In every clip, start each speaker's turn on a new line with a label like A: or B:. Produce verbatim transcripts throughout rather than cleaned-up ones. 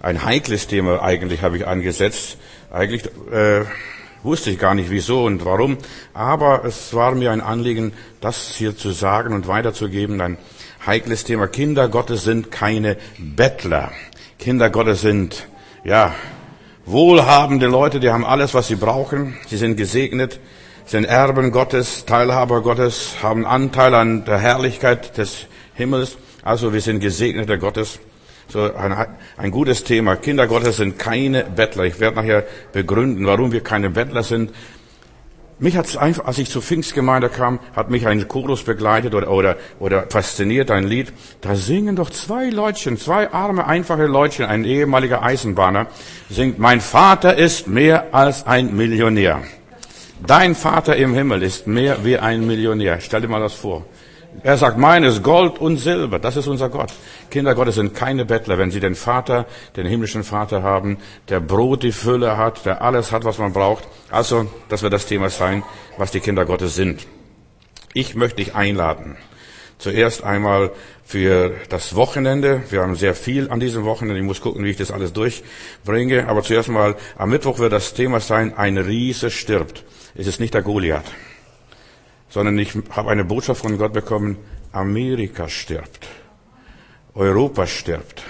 A: ein heikles Thema eigentlich habe ich angesetzt. Eigentlich äh, wusste ich gar nicht wieso und warum, aber es war mir ein Anliegen, das hier zu sagen und weiterzugeben. Ein heikles Thema. Kinder Gottes sind keine Bettler. Kinder Gottes sind, ja, wohlhabende Leute, die haben alles, was sie brauchen. Sie sind gesegnet, sind Erben Gottes, Teilhaber Gottes, haben Anteil an der Herrlichkeit des Himmels. Also wir sind Gesegnete Gottes. So ein, ein gutes Thema. Kinder Gottes sind keine Bettler. Ich werde nachher begründen, warum wir keine Bettler sind. Mich hat's einfach, als ich zur Pfingstgemeinde kam, hat mich ein Chorus begleitet oder, oder, oder fasziniert, ein Lied. Da singen doch zwei Leutchen, zwei arme, einfache Leutchen. Ein ehemaliger Eisenbahner singt: Mein Vater ist mehr als ein Millionär. Dein Vater im Himmel ist mehr wie ein Millionär. Stell dir mal das vor. Er sagt, meines Gold und Silber, das ist unser Gott. Kinder Gottes sind keine Bettler, wenn sie den Vater, den himmlischen Vater haben, der Brot die Fülle hat, der alles hat, was man braucht. Also, das wird das Thema sein, was die Kinder Gottes sind. Ich möchte dich einladen. Zuerst einmal für das Wochenende. Wir haben sehr viel an diesem Wochenende. Ich muss gucken, wie ich das alles durchbringe. Aber zuerst mal, am Mittwoch wird das Thema sein, ein Riese stirbt. Es ist nicht der Goliath, sondern ich habe eine Botschaft von Gott bekommen: Amerika stirbt, Europa stirbt.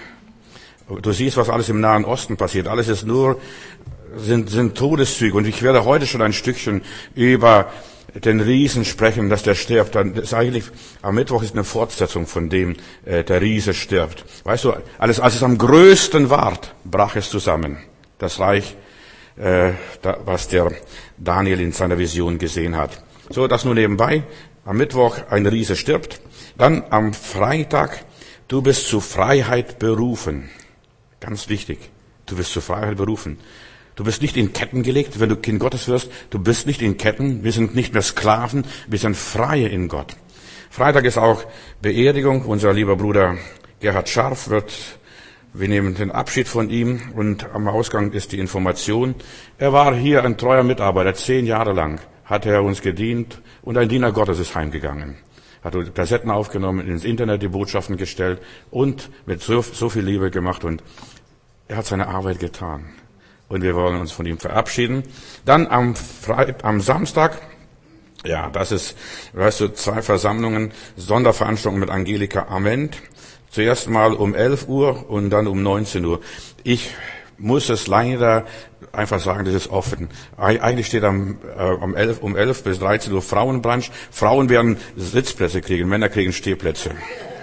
A: Du siehst, was alles im Nahen Osten passiert. Alles ist nur, sind, sind Todeszüge. Und ich werde heute schon ein Stückchen über den Riesen sprechen, dass der stirbt. Dann ist eigentlich, am Mittwoch ist eine Fortsetzung von dem, äh, der Riese stirbt. Weißt du, alles, als es am größten ward, brach es zusammen. Das Reich, äh, da, was der Daniel in seiner Vision gesehen hat. So, das nur nebenbei. Am Mittwoch ein Riese stirbt. Dann am Freitag, du bist zu Freiheit berufen. Ganz wichtig. Du bist zu Freiheit berufen. Du bist nicht in Ketten gelegt, wenn du Kind Gottes wirst. Du bist nicht in Ketten. Wir sind nicht mehr Sklaven. Wir sind Freie in Gott. Freitag ist auch Beerdigung. Unser lieber Bruder Gerhard Scharf wird, wir nehmen den Abschied von ihm und am Ausgang ist die Information. Er war hier ein treuer Mitarbeiter, zehn Jahre lang hat er uns gedient und ein Diener Gottes ist heimgegangen. Hat Kassetten aufgenommen, ins Internet die Botschaften gestellt und mit so, so viel Liebe gemacht und er hat seine Arbeit getan. Und wir wollen uns von ihm verabschieden. Dann am Freitag, am Samstag, ja, das ist, weißt du, zwei Versammlungen, Sonderveranstaltungen mit Angelika Ament. Zuerst mal um elf Uhr und dann um neunzehn Uhr. Ich muss es leider einfach sagen, das ist offen. Eigentlich steht am, äh, um elf, um elf bis dreizehn Uhr Frauenbrunch. Frauen werden Sitzplätze kriegen, Männer kriegen Stehplätze.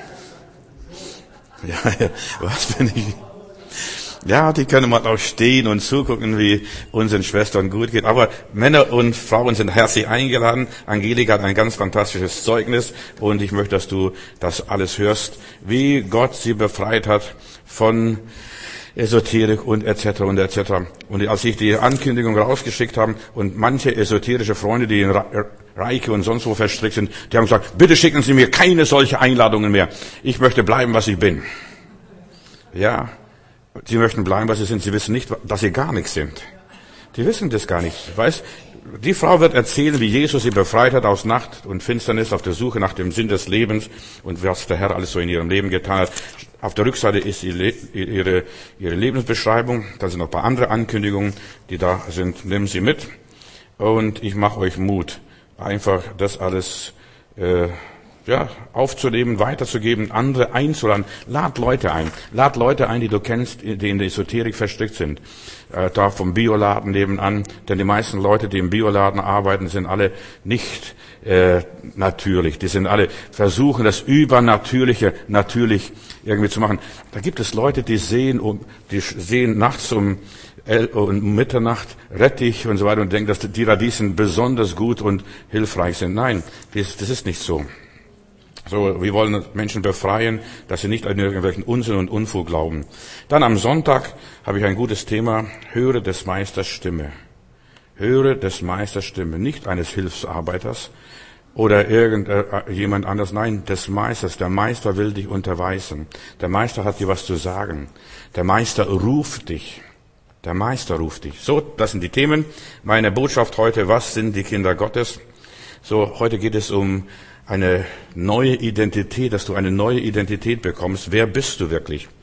A: Ja, ja, was bin ich? Ja, die können mal auch stehen und zugucken, wie unseren Schwestern gut geht. Aber Männer und Frauen sind herzlich eingeladen. Angelika hat ein ganz fantastisches Zeugnis und ich möchte, dass du das alles hörst, wie Gott sie befreit hat von Esoterik und et cetera und et cetera. Und als ich die Ankündigung rausgeschickt habe und manche esoterische Freunde, die in Reiki und sonst wo verstrickt sind, die haben gesagt, bitte schicken Sie mir keine solche Einladungen mehr. Ich möchte bleiben, was ich bin. Ja. Sie möchten bleiben, was sie sind. Sie wissen nicht, dass sie gar nichts sind. Die wissen das gar nicht. Weißt, die Frau wird erzählen, wie Jesus sie befreit hat aus Nacht und Finsternis auf der Suche nach dem Sinn des Lebens und was der Herr alles so in ihrem Leben getan hat. Auf der Rückseite ist ihre, ihre, ihre Lebensbeschreibung. Da sind noch ein paar andere Ankündigungen, die da sind. Nehmen Sie mit. Und ich mache euch Mut, einfach das alles äh, ja, aufzunehmen, weiterzugeben, andere einzuladen. Lad Leute ein. Lad Leute ein, die du kennst, die in der Esoterik verstrickt sind. Äh, da vom Bioladen nebenan. Denn die meisten Leute, die im Bioladen arbeiten, sind alle nicht äh, natürlich. Die sind alle, versuchen das Übernatürliche natürlich irgendwie zu machen. Da gibt es Leute, die sehen, um, die sehen nachts um um Mitternacht Rettich und so weiter und denken, dass die Radieschen besonders gut und hilfreich sind. Nein, das, das ist nicht so. So, wir wollen Menschen befreien, dass sie nicht an irgendwelchen Unsinn und Unfug glauben. Dann am Sonntag habe ich ein gutes Thema. Höre des Meisters Stimme. Höre des Meisters Stimme. Nicht eines Hilfsarbeiters oder irgendjemand anders. Nein, des Meisters. Der Meister will dich unterweisen. Der Meister hat dir was zu sagen. Der Meister ruft dich. Der Meister ruft dich. So, das sind die Themen. Meine Botschaft heute, was sind die Kinder Gottes? So, heute geht es um eine neue Identität, dass du eine neue Identität bekommst. Wer bist du wirklich?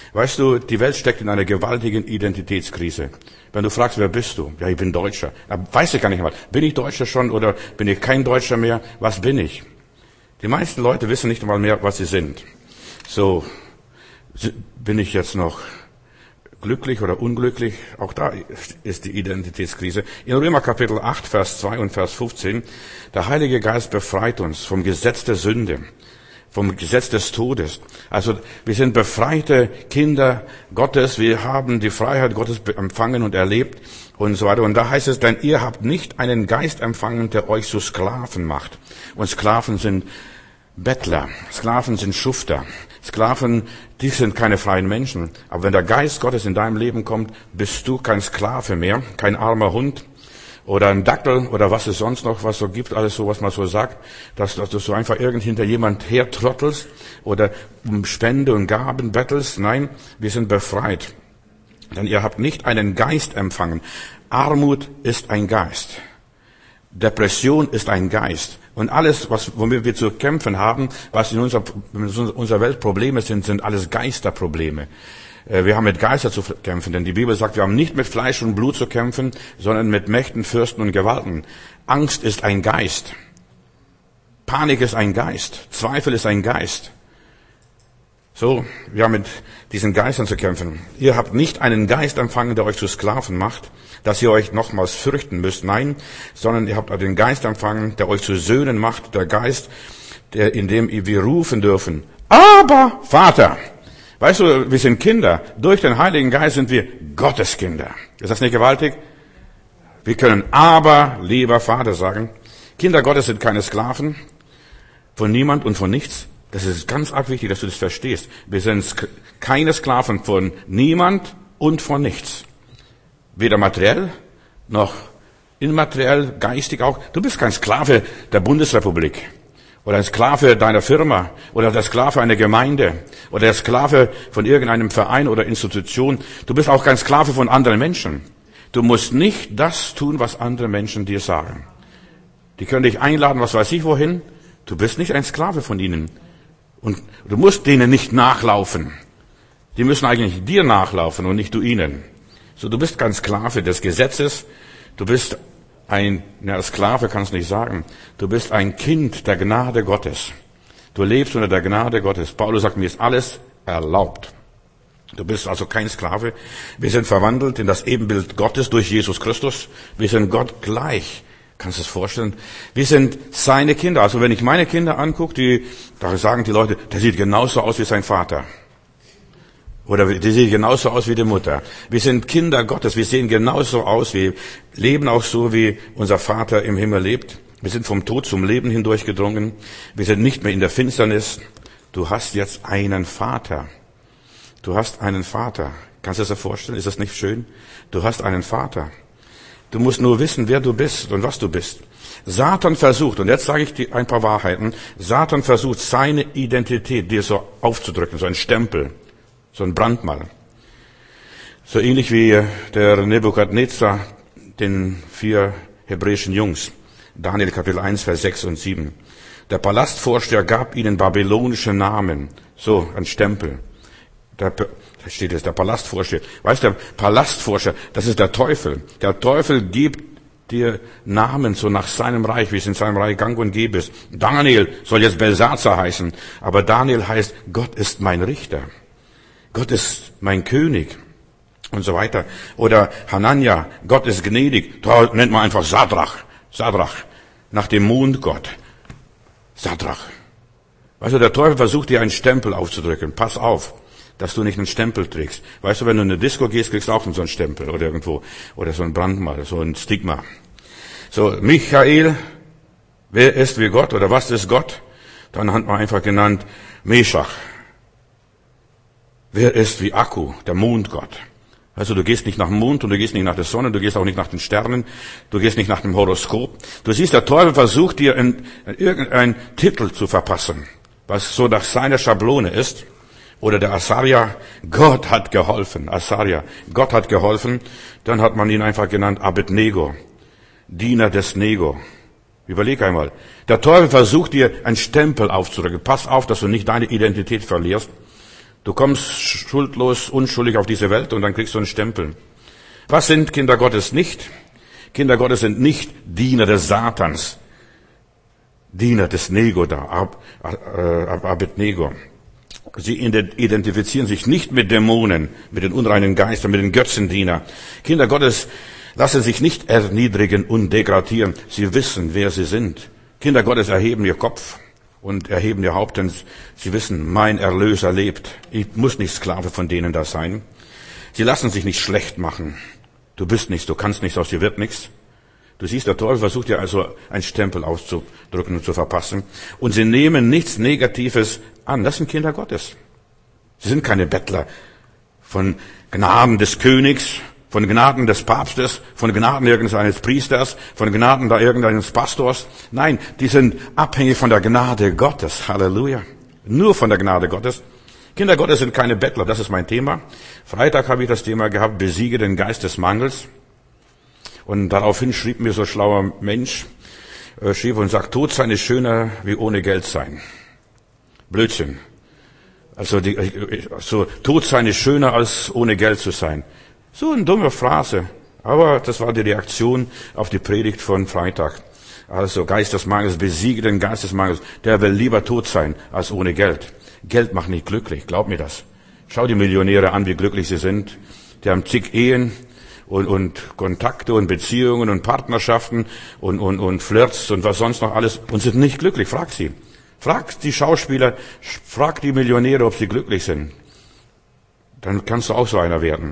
A: Weißt du, die Welt steckt in einer gewaltigen Identitätskrise. Wenn du fragst, wer bist du? Ja, ich bin Deutscher. Da weiß ich gar nicht mal. Bin ich Deutscher schon oder bin ich kein Deutscher mehr? Was bin ich? Die meisten Leute wissen nicht einmal mehr, was sie sind. So, bin ich jetzt noch glücklich oder unglücklich? Auch da ist die Identitätskrise. In Römer Kapitel acht, Vers zwei und Vers fünfzehn, der Heilige Geist befreit uns vom Gesetz der Sünde, vom Gesetz des Todes. Also wir sind befreite Kinder Gottes, wir haben die Freiheit Gottes empfangen und erlebt und so weiter. Und da heißt es, denn ihr habt nicht einen Geist empfangen, der euch zu Sklaven macht. Und Sklaven sind Bettler, Sklaven sind Schufter. Sklaven, die sind keine freien Menschen. Aber wenn der Geist Gottes in deinem Leben kommt, bist du kein Sklave mehr, kein armer Hund oder ein Dackel oder was es sonst noch was so gibt, alles so, was man so sagt, dass, dass du so einfach irgend hinter jemand hertrottelst oder um Spende und Gaben bettelst. Nein, wir sind befreit. Denn ihr habt nicht einen Geist empfangen. Armut ist ein Geist. Depression ist ein Geist. Und alles, was, womit wir zu kämpfen haben, was in unserer, unserer Welt Probleme sind, sind alles Geisterprobleme. Wir haben mit Geistern zu kämpfen, denn die Bibel sagt, wir haben nicht mit Fleisch und Blut zu kämpfen, sondern mit Mächten, Fürsten und Gewalten. Angst ist ein Geist. Panik ist ein Geist. Zweifel ist ein Geist. So, wir haben mit diesen Geistern zu kämpfen. Ihr habt nicht einen Geist empfangen, der euch zu Sklaven macht, dass ihr euch nochmals fürchten müsst. Nein, sondern ihr habt den Geist empfangen, der euch zu Söhnen macht, der Geist, der, in dem wir rufen dürfen. Aber, Vater! Weißt du, wir sind Kinder. Durch den Heiligen Geist sind wir Gotteskinder. Ist das nicht gewaltig? Wir können aber, lieber Vater, sagen. Kinder Gottes sind keine Sklaven von niemand und von nichts. Das ist ganz arg wichtig, dass du das verstehst. Wir sind keine Sklaven von niemand und von nichts. Weder materiell, noch immateriell, geistig auch. Du bist kein Sklave der Bundesrepublik. Oder ein Sklave deiner Firma. Oder der Sklave einer Gemeinde. Oder der Sklave von irgendeinem Verein oder Institution. Du bist auch kein Sklave von anderen Menschen. Du musst nicht das tun, was andere Menschen dir sagen. Die können dich einladen, was weiß ich wohin. Du bist nicht ein Sklave von ihnen. Und du musst denen nicht nachlaufen. Die müssen eigentlich dir nachlaufen und nicht du ihnen. So, du bist kein Sklave des Gesetzes. Du bist ein, ja, Sklave kannst du nicht sagen. Du bist ein Kind der Gnade Gottes. Du lebst unter der Gnade Gottes. Paulus sagt, mir ist alles erlaubt. Du bist also kein Sklave. Wir sind verwandelt in das Ebenbild Gottes durch Jesus Christus. Wir sind Gott gleich. Kannst du es vorstellen? Wir sind seine Kinder. Also wenn ich meine Kinder angucke, die, da sagen die Leute, der sieht genauso aus wie sein Vater. Oder die sieht genauso aus wie die Mutter. Wir sind Kinder Gottes. Wir sehen genauso aus. Wir leben auch so, wie unser Vater im Himmel lebt. Wir sind vom Tod zum Leben hindurchgedrungen. Wir sind nicht mehr in der Finsternis. Du hast jetzt einen Vater. Du hast einen Vater. Kannst du dir das vorstellen? Ist das nicht schön? Du hast einen Vater. Du musst nur wissen, wer du bist und was du bist. Satan versucht, und jetzt sage ich dir ein paar Wahrheiten, Satan versucht, seine Identität dir so aufzudrücken, so ein Stempel, so ein Brandmal. So ähnlich wie der Nebukadnezar den vier hebräischen Jungs. Daniel Kapitel eins, Vers sechs und sieben. Der Palastvorsteher gab ihnen babylonische Namen, so ein Stempel. Der, da steht es, der Palastvorsteher. Weißt du, der Palastvorsteher, das ist der Teufel. Der Teufel gibt dir Namen so nach seinem Reich, wie es in seinem Reich gang und gäbe ist. Daniel soll jetzt Belsazar heißen, aber Daniel heißt, Gott ist mein Richter. Gott ist mein König. Und so weiter. Oder Hanania, Gott ist gnädig. Da nennt man einfach Sadrach. Sadrach. Nach dem Mondgott. Sadrach. Weißt du, der Teufel versucht dir einen Stempel aufzudrücken. Pass auf, dass du nicht einen Stempel trägst. Weißt du, wenn du in eine Disco gehst, kriegst du auch so einen Stempel oder irgendwo. Oder so ein Brandmal, so ein Stigma. So, Michael, wer ist wie Gott oder was ist Gott? Dann hat man einfach genannt Meshach. Wer ist wie Akku, der Mondgott? Also du gehst nicht nach dem Mond und du gehst nicht nach der Sonne, du gehst auch nicht nach den Sternen, du gehst nicht nach dem Horoskop. Du siehst, der Teufel versucht dir in, in irgendeinen Titel zu verpassen, was so nach seiner Schablone ist. Oder der Asaria, Gott hat geholfen, Asaria, Gott hat geholfen. Dann hat man ihn einfach genannt Abednego, Diener des Nego. Überleg einmal, der Teufel versucht dir einen Stempel aufzudrücken. Pass auf, dass du nicht deine Identität verlierst. Du kommst schuldlos, unschuldig auf diese Welt und dann kriegst du einen Stempel. Was sind Kinder Gottes nicht? Kinder Gottes sind nicht Diener des Satans, Diener des Nego da, Ab, äh, Abednego. Sie identifizieren sich nicht mit Dämonen, mit den unreinen Geistern, mit den Götzendiener. Kinder Gottes lassen sich nicht erniedrigen und degradieren. Sie wissen, wer sie sind. Kinder Gottes erheben ihr Kopf und erheben ihr Haupt, denn sie wissen, mein Erlöser lebt. Ich muss nicht Sklave von denen da sein. Sie lassen sich nicht schlecht machen. Du bist nichts, du kannst nichts, aus dir wird nichts. Du siehst, der Teufel versucht dir also einen Stempel auszudrücken und zu verpassen. Und sie nehmen nichts Negatives an. Das sind Kinder Gottes. Sie sind keine Bettler von Gnaden des Königs, von Gnaden des Papstes, von Gnaden irgendeines Priesters, von Gnaden da irgendeines Pastors. Nein, die sind abhängig von der Gnade Gottes. Halleluja. Nur von der Gnade Gottes. Kinder Gottes sind keine Bettler, das ist mein Thema. Freitag habe ich das Thema gehabt, besiege den Geist des Mangels. Und daraufhin schrieb mir so ein schlauer Mensch, äh, schrieb und sagt, tot sein ist schöner wie ohne Geld sein. Blödsinn. Also die, so, tot sein ist schöner als ohne Geld zu sein. So eine dumme Phrase. Aber das war die Reaktion auf die Predigt von Freitag. Also Geist des Mangels, besiege den Geist des Mangels. Der will lieber tot sein als ohne Geld. Geld macht nicht glücklich, glaub mir das. Schau die Millionäre an, wie glücklich sie sind. Die haben zig Ehen und, und Kontakte und Beziehungen und Partnerschaften und, und, und Flirts und was sonst noch alles und sind nicht glücklich. Frag sie. Frag die Schauspieler, frag die Millionäre, ob sie glücklich sind. Dann kannst du auch so einer werden.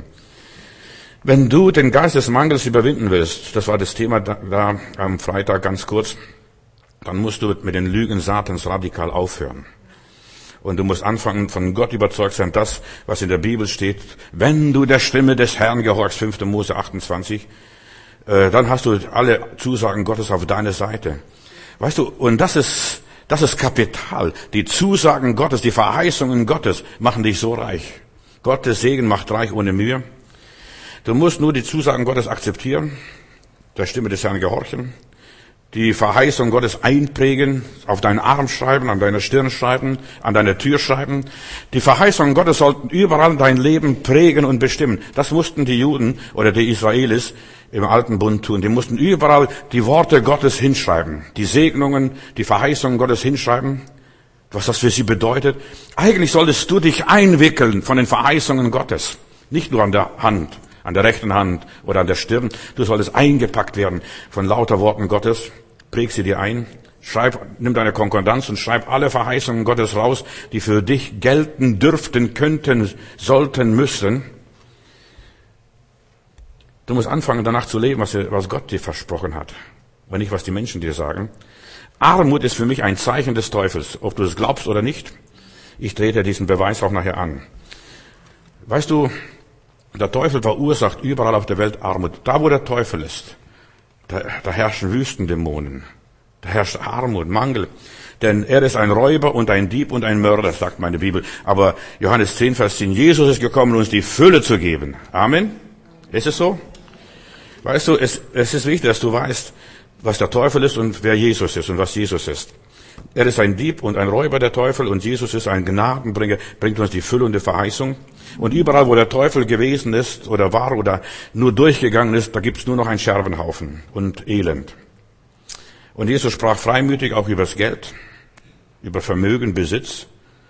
A: Wenn du den Geist des Mangels überwinden willst, das war das Thema da, da am Freitag ganz kurz, dann musst du mit den Lügen Satans radikal aufhören. Und du musst anfangen, von Gott überzeugt sein, das, was in der Bibel steht. Wenn du der Stimme des Herrn gehorchst, fünfter Mose achtundzwanzig, äh, dann hast du alle Zusagen Gottes auf deiner Seite. Weißt du, und das ist, das ist Kapital. Die Zusagen Gottes, die Verheißungen Gottes machen dich so reich. Gottes Segen macht reich ohne Mühe. Du musst nur die Zusagen Gottes akzeptieren, der Stimme des Herrn gehorchen, die Verheißung Gottes einprägen, auf deinen Arm schreiben, an deiner Stirn schreiben, an deiner Tür schreiben. Die Verheißungen Gottes sollten überall dein Leben prägen und bestimmen. Das mussten die Juden oder die Israelis im Alten Bund tun. Die mussten überall die Worte Gottes hinschreiben, die Segnungen, die Verheißungen Gottes hinschreiben, was das für sie bedeutet. Eigentlich solltest du dich einwickeln von den Verheißungen Gottes, nicht nur an der Hand, an der rechten Hand oder an der Stirn. Du solltest eingepackt werden von lauter Worten Gottes. Präg sie dir ein. Schreib, nimm deine Konkordanz und schreib alle Verheißungen Gottes raus, die für dich gelten dürften, könnten, sollten, müssen. Du musst anfangen, danach zu leben, was, was Gott dir versprochen hat. Und nicht, was die Menschen dir sagen. Armut ist für mich ein Zeichen des Teufels, ob du es glaubst oder nicht. Ich drehe dir diesen Beweis auch nachher an. Weißt du, der Teufel verursacht überall auf der Welt Armut. Da, wo der Teufel ist, da, da herrschen Wüstendämonen. Da herrscht Armut, Mangel. Denn er ist ein Räuber und ein Dieb und ein Mörder, sagt meine Bibel. Aber Johannes zehn, Vers zehn, Jesus ist gekommen, uns die Fülle zu geben. Amen. Ist es so? Weißt du, es, es ist wichtig, dass du weißt, was der Teufel ist und wer Jesus ist und was Jesus ist. Er ist ein Dieb und ein Räuber, der Teufel, und Jesus ist ein Gnadenbringer, bringt uns die Fülle und die Verheißung. Und überall, wo der Teufel gewesen ist oder war oder nur durchgegangen ist, da gibt's nur noch einen Scherbenhaufen und Elend. Und Jesus sprach freimütig auch über das Geld, über Vermögen, Besitz.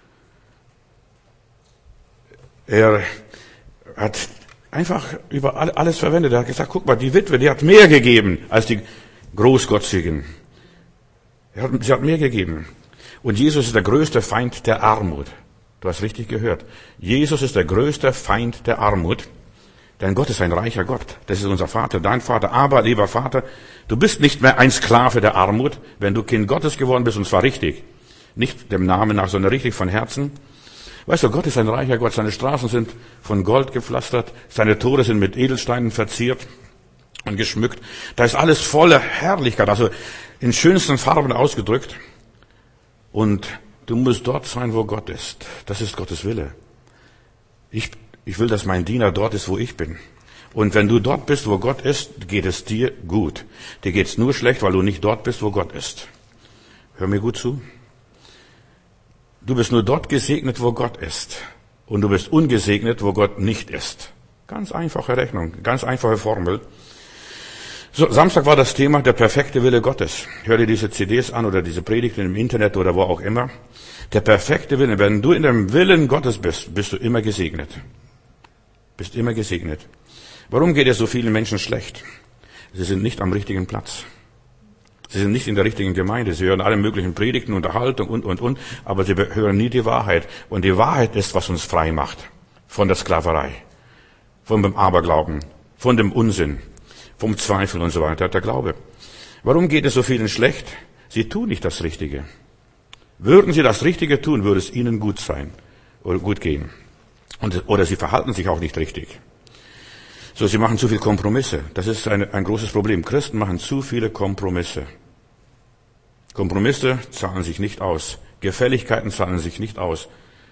A: Er hat einfach über alles verwendet. Er hat gesagt, guck mal, die Witwe, die hat mehr gegeben als die Großgotzigen. Er hat, sie hat mehr gegeben. Und Jesus ist der größte Feind der Armut. Du hast richtig gehört. Jesus ist der größte Feind der Armut. Denn Gott ist ein reicher Gott. Das ist unser Vater, dein Vater. Aber, lieber Vater, du bist nicht mehr ein Sklave der Armut, wenn du Kind Gottes geworden bist, und zwar richtig. Nicht dem Namen nach, sondern richtig von Herzen. Weißt du, Gott ist ein reicher Gott. Seine Straßen sind von Gold gepflastert. Seine Tore sind mit Edelsteinen verziert und geschmückt. Da ist alles voller Herrlichkeit, also in schönsten Farben ausgedrückt. Und du musst dort sein, wo Gott ist. Das ist Gottes Wille. Ich, ich will, dass mein Diener dort ist, wo ich bin. Und wenn du dort bist, wo Gott ist, geht es dir gut. Dir geht's nur schlecht, weil du nicht dort bist, wo Gott ist. Hör mir gut zu. Du bist nur dort gesegnet, wo Gott ist. Und du bist ungesegnet, wo Gott nicht ist. Ganz einfache Rechnung, ganz einfache Formel. So, Samstag war das Thema der perfekte Wille Gottes. Hör dir diese C Ds an oder diese Predigten im Internet oder wo auch immer. Der perfekte Wille. Wenn du in dem Willen Gottes bist, bist du immer gesegnet. Bist immer gesegnet. Warum geht es so vielen Menschen schlecht? Sie sind nicht am richtigen Platz. Sie sind nicht in der richtigen Gemeinde. Sie hören alle möglichen Predigten, Unterhaltung und, und, und. Aber sie hören nie die Wahrheit. Und die Wahrheit ist, was uns frei macht. Von der Sklaverei. Von dem Aberglauben. Von dem Unsinn. Vom Zweifel und so weiter. Der Glaube. Warum geht es so vielen schlecht? Sie tun nicht das Richtige. Würden sie das Richtige tun, würde es ihnen gut sein. Oder gut gehen. Und, oder sie verhalten sich auch nicht richtig. So, sie machen zu viel Kompromisse. Das ist ein, ein großes Problem. Christen machen zu viele Kompromisse. Kompromisse zahlen sich nicht aus. Gefälligkeiten zahlen sich nicht aus.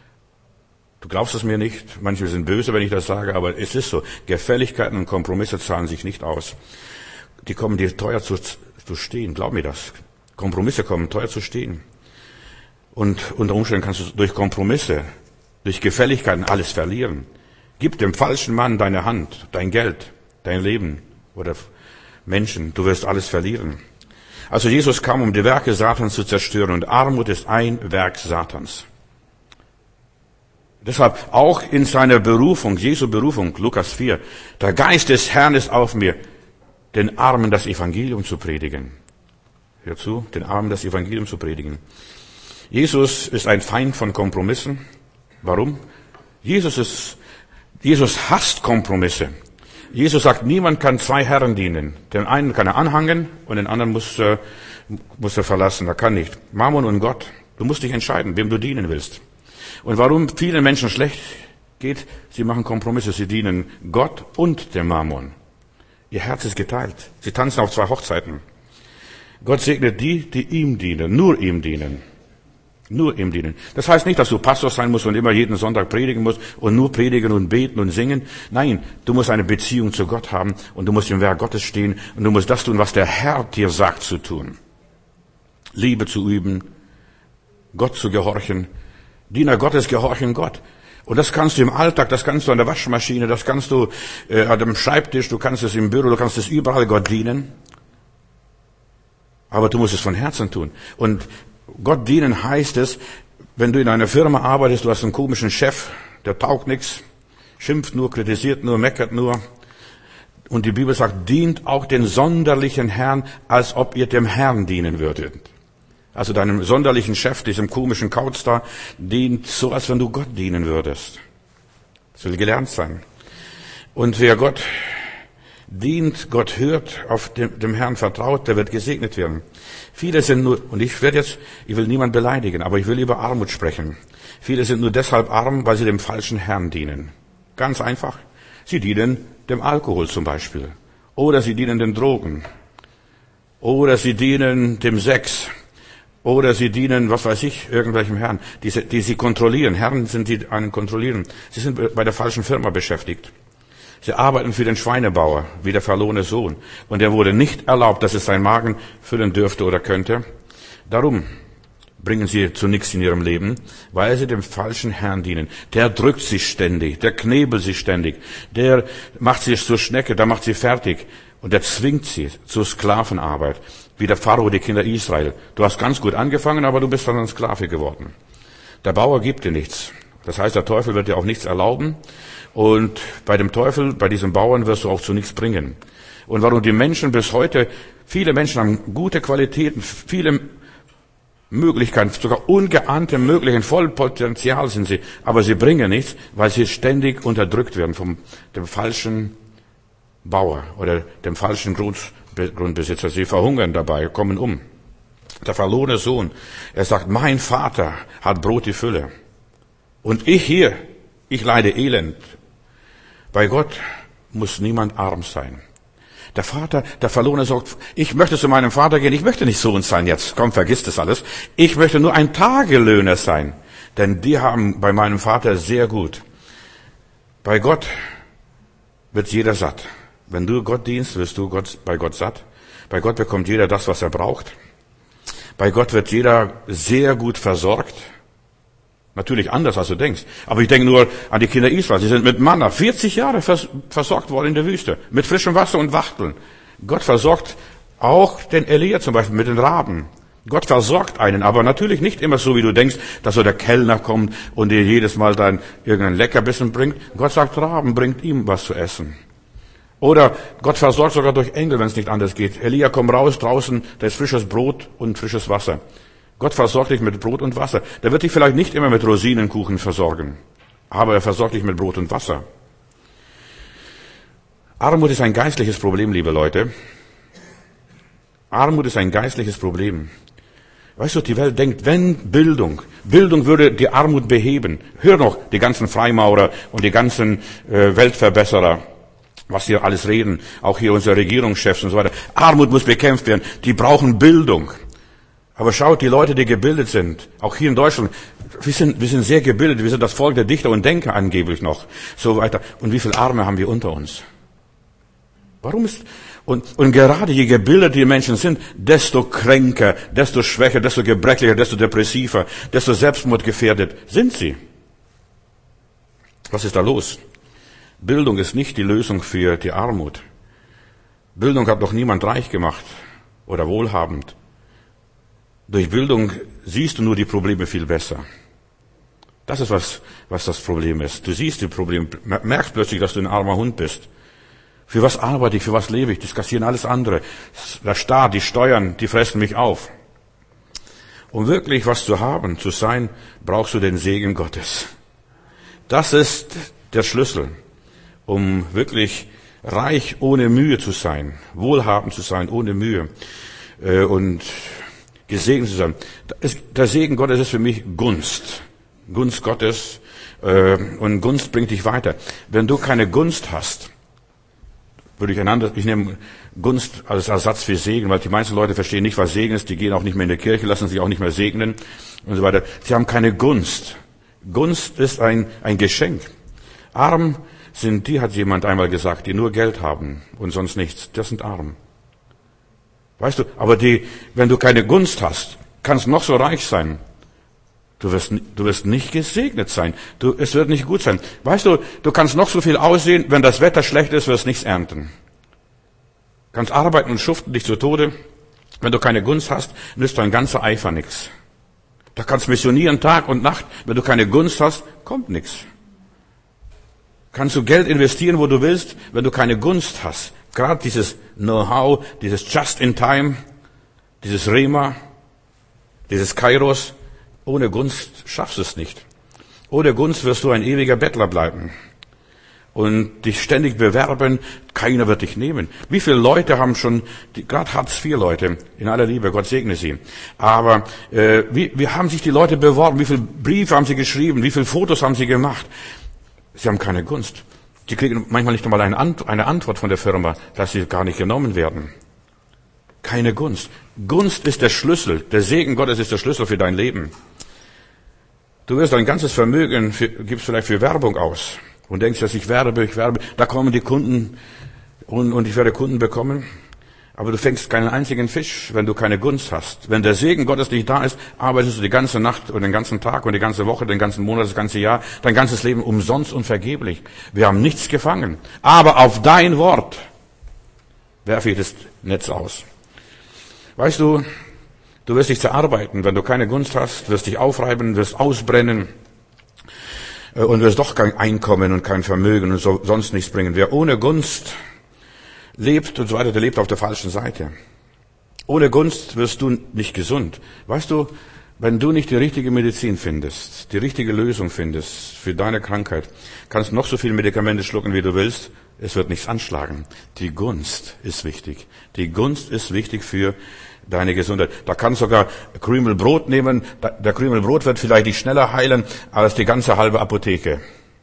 A: Du glaubst es mir nicht. Manche sind böse, wenn ich das sage, aber es ist so. Gefälligkeiten und Kompromisse zahlen sich nicht aus. Die kommen dir teuer zu, zu stehen. Glaub mir das. Kompromisse kommen teuer zu stehen. Und unter Umständen kannst du durch Kompromisse, durch Gefälligkeiten alles verlieren. Gib dem falschen Mann deine Hand, dein Geld, dein Leben oder Menschen. Du wirst alles verlieren. Also Jesus kam, um die Werke Satans zu zerstören. Und Armut ist ein Werk Satans. Deshalb auch in seiner Berufung, Jesu Berufung, Lukas vier, der Geist des Herrn ist auf mir, den Armen das Evangelium zu predigen. Hör zu, den Armen das Evangelium zu predigen. Jesus ist ein Feind von Kompromissen. Warum? Jesus ist Jesus hasst Kompromisse. Jesus sagt, niemand kann zwei Herren dienen. Den einen kann er anhangen und den anderen muss, äh, muss er verlassen. Er kann nicht. Mammon und Gott. Du musst dich entscheiden, wem du dienen willst. Und warum vielen Menschen schlecht geht, sie machen Kompromisse. Sie dienen Gott und dem Mammon. Ihr Herz ist geteilt. Sie tanzen auf zwei Hochzeiten. Gott segnet die, die ihm dienen, nur ihm dienen. Nur ihm dienen. Das heißt nicht, dass du Pastor sein musst und immer jeden Sonntag predigen musst und nur predigen und beten und singen. Nein, du musst eine Beziehung zu Gott haben und du musst im Werk Gottes stehen und du musst das tun, was der Herr dir sagt zu tun. Liebe zu üben, Gott zu gehorchen. Diener Gottes gehorchen Gott. Und das kannst du im Alltag, das kannst du an der Waschmaschine, das kannst du äh, an dem Schreibtisch, du kannst es im Büro, du kannst es überall Gott dienen. Aber du musst es von Herzen tun. Und Gott dienen heißt es, wenn du in einer Firma arbeitest, du hast einen komischen Chef, der taugt nichts, schimpft nur, kritisiert nur, meckert nur. Und die Bibel sagt, dient auch den sonderlichen Herrn, als ob ihr dem Herrn dienen würdet. Also deinem sonderlichen Chef, diesem komischen Kauz da, dient so, als wenn du Gott dienen würdest. Das will gelernt sein. Und wer Gott dient, Gott hört, auf dem, dem Herrn vertraut, der wird gesegnet werden. Viele sind nur, und ich werde jetzt, ich will niemand beleidigen, aber ich will über Armut sprechen. Viele sind nur deshalb arm, weil sie dem falschen Herrn dienen. Ganz einfach. Sie dienen dem Alkohol zum Beispiel. Oder sie dienen den Drogen. Oder sie dienen dem Sex. Oder sie dienen, was weiß ich, irgendwelchem Herrn, die, die sie kontrollieren. Herren sind die einen kontrollieren. Sie sind bei der falschen Firma beschäftigt. Sie arbeiten für den Schweinebauer, wie der verlorene Sohn. Und er wurde nicht erlaubt, dass es sein Magen füllen dürfte oder könnte. Darum bringen sie zu nichts in ihrem Leben, weil sie dem falschen Herrn dienen. Der drückt sie ständig, der knebelt sie ständig, der macht sie zur Schnecke, der macht sie fertig. Und der zwingt sie zur Sklavenarbeit, wie der Pharao die Kinder Israel. Du hast ganz gut angefangen, aber du bist dann ein Sklave geworden. Der Bauer gibt dir nichts. Das heißt, der Teufel wird dir auch nichts erlauben. Und bei dem Teufel, bei diesem Bauern wirst du auch zu nichts bringen. Und warum die Menschen bis heute, viele Menschen haben gute Qualitäten, viele Möglichkeiten, sogar ungeahnte möglichen Vollpotenzial sind sie, aber sie bringen nichts, weil sie ständig unterdrückt werden vom dem falschen Bauer oder dem falschen Grund, Grundbesitzer. Sie verhungern dabei, kommen um. Der verlorene Sohn, er sagt, mein Vater hat Brot die Fülle. Und ich hier, ich leide Elend. Bei Gott muss niemand arm sein. Der Vater, der Verlorene sagt, ich möchte zu meinem Vater gehen, ich möchte nicht Sohn sein jetzt, komm, vergiss das alles. Ich möchte nur ein Tagelöhner sein, denn die haben bei meinem Vater sehr gut. Bei Gott wird jeder satt. Wenn du Gott dienst, wirst du Gott, bei Gott satt. Bei Gott bekommt jeder das, was er braucht. Bei Gott wird jeder sehr gut versorgt. Natürlich anders, als du denkst. Aber ich denke nur an die Kinder Israels. Sie sind mit Manna vierzig Jahre vers- versorgt worden in der Wüste. Mit frischem Wasser und Wachteln. Gott versorgt auch den Elia zum Beispiel mit den Raben. Gott versorgt einen, aber natürlich nicht immer so, wie du denkst, dass so der Kellner kommt und dir jedes Mal dann irgendein Leckerbissen bringt. Gott sagt, Raben bringt ihm was zu essen. Oder Gott versorgt sogar durch Engel, wenn es nicht anders geht. Elia, komm raus, draußen, da ist frisches Brot und frisches Wasser. Gott versorgt dich mit Brot und Wasser. Der wird dich vielleicht nicht immer mit Rosinenkuchen versorgen, aber er versorgt dich mit Brot und Wasser. Armut ist ein geistliches Problem, liebe Leute. Armut ist ein geistliches Problem. Weißt du, die Welt denkt, wenn Bildung, Bildung würde die Armut beheben. Hör noch die ganzen Freimaurer und die ganzen äh, Weltverbesserer, was hier alles reden, auch hier unsere Regierungschefs und so weiter. Armut muss bekämpft werden, die brauchen Bildung. Aber schaut, die Leute, die gebildet sind, auch hier in Deutschland, wir sind, wir sind sehr gebildet, wir sind das Volk der Dichter und Denker angeblich noch, so weiter. Und wie viele Arme haben wir unter uns? Warum ist, und, und gerade je gebildeter die Menschen sind, desto kränker, desto schwächer, desto gebrechlicher, desto depressiver, desto selbstmordgefährdet sind sie. Was ist da los? Bildung ist nicht die Lösung für die Armut. Bildung hat doch niemand reich gemacht oder wohlhabend. Durch Bildung siehst du nur die Probleme viel besser. Das ist was, was das Problem ist. Du siehst die Probleme, merkst plötzlich, dass du ein armer Hund bist. Für was arbeite ich, für was lebe ich? Das kassieren alles andere. Der Staat, die Steuern, die fressen mich auf. Um wirklich was zu haben, zu sein, brauchst du den Segen Gottes. Das ist der Schlüssel, um wirklich reich ohne Mühe zu sein, wohlhabend zu sein, ohne Mühe und gesegnet zu sein. Der Segen Gottes ist für mich Gunst. Gunst Gottes und Gunst bringt dich weiter. Wenn du keine Gunst hast, würde ich einander, ich nehme Gunst als Ersatz für Segen, weil die meisten Leute verstehen nicht, was Segen ist, die gehen auch nicht mehr in die Kirche, lassen sich auch nicht mehr segnen und so weiter. Sie haben keine Gunst. Gunst ist ein, ein Geschenk. Arm sind die, hat jemand einmal gesagt, die nur Geld haben und sonst nichts. Das sind arm. Weißt du, aber die, wenn du keine Gunst hast, kannst noch so reich sein. Du wirst, du wirst nicht gesegnet sein. Du, es wird nicht gut sein. Weißt du, du kannst noch so viel aussehen, wenn das Wetter schlecht ist, wirst du nichts ernten. Du kannst arbeiten und schuften dich zu Tode. Wenn du keine Gunst hast, nützt dein ganzer Eifer nichts. Du kannst missionieren Tag und Nacht. Wenn du keine Gunst hast, kommt nichts. Kannst du Geld investieren, wo du willst, wenn du keine Gunst hast. Gerade dieses Know-how, dieses Just-in-Time, dieses Rema, dieses Kairos. Ohne Gunst schaffst du es nicht. Ohne Gunst wirst du ein ewiger Bettler bleiben und dich ständig bewerben. Keiner wird dich nehmen. Wie viele Leute haben schon, gerade Hartz vier Leute, in aller Liebe, Gott segne sie. Aber äh, wie, wie haben sich die Leute beworben? Wie viele Briefe haben sie geschrieben? Wie viele Fotos haben sie gemacht? Sie haben keine Gunst. Sie kriegen manchmal nicht einmal eine Antwort von der Firma, dass sie gar nicht genommen werden. Keine Gunst. Gunst ist der Schlüssel. Der Segen Gottes ist der Schlüssel für dein Leben. Du wirst dein ganzes Vermögen, für, gibst vielleicht für Werbung aus und denkst, dass ich werbe, ich werbe, da kommen die Kunden und, und ich werde Kunden bekommen. Aber du fängst keinen einzigen Fisch, wenn du keine Gunst hast. Wenn der Segen Gottes nicht da ist, arbeitest du die ganze Nacht und den ganzen Tag und die ganze Woche, den ganzen Monat, das ganze Jahr, dein ganzes Leben umsonst und vergeblich. Wir haben nichts gefangen. Aber auf dein Wort werfe ich das Netz aus. Weißt du, du wirst dich zerarbeiten, wenn du keine Gunst hast, wirst dich aufreiben, wirst ausbrennen und wirst doch kein Einkommen und kein Vermögen und so, sonst nichts bringen. Wer ohne Gunst lebt und so weiter, der lebt auf der falschen Seite. Ohne Gunst wirst du nicht gesund. Weißt du, wenn du nicht die richtige Medizin findest, die richtige Lösung findest für deine Krankheit, kannst noch so viele Medikamente schlucken, wie du willst, es wird nichts anschlagen. Die Gunst ist wichtig. Die Gunst ist wichtig für deine Gesundheit. Da kannst du sogar Krümelbrot nehmen. Der Krümelbrot wird vielleicht nicht schneller heilen als die ganze halbe Apotheke.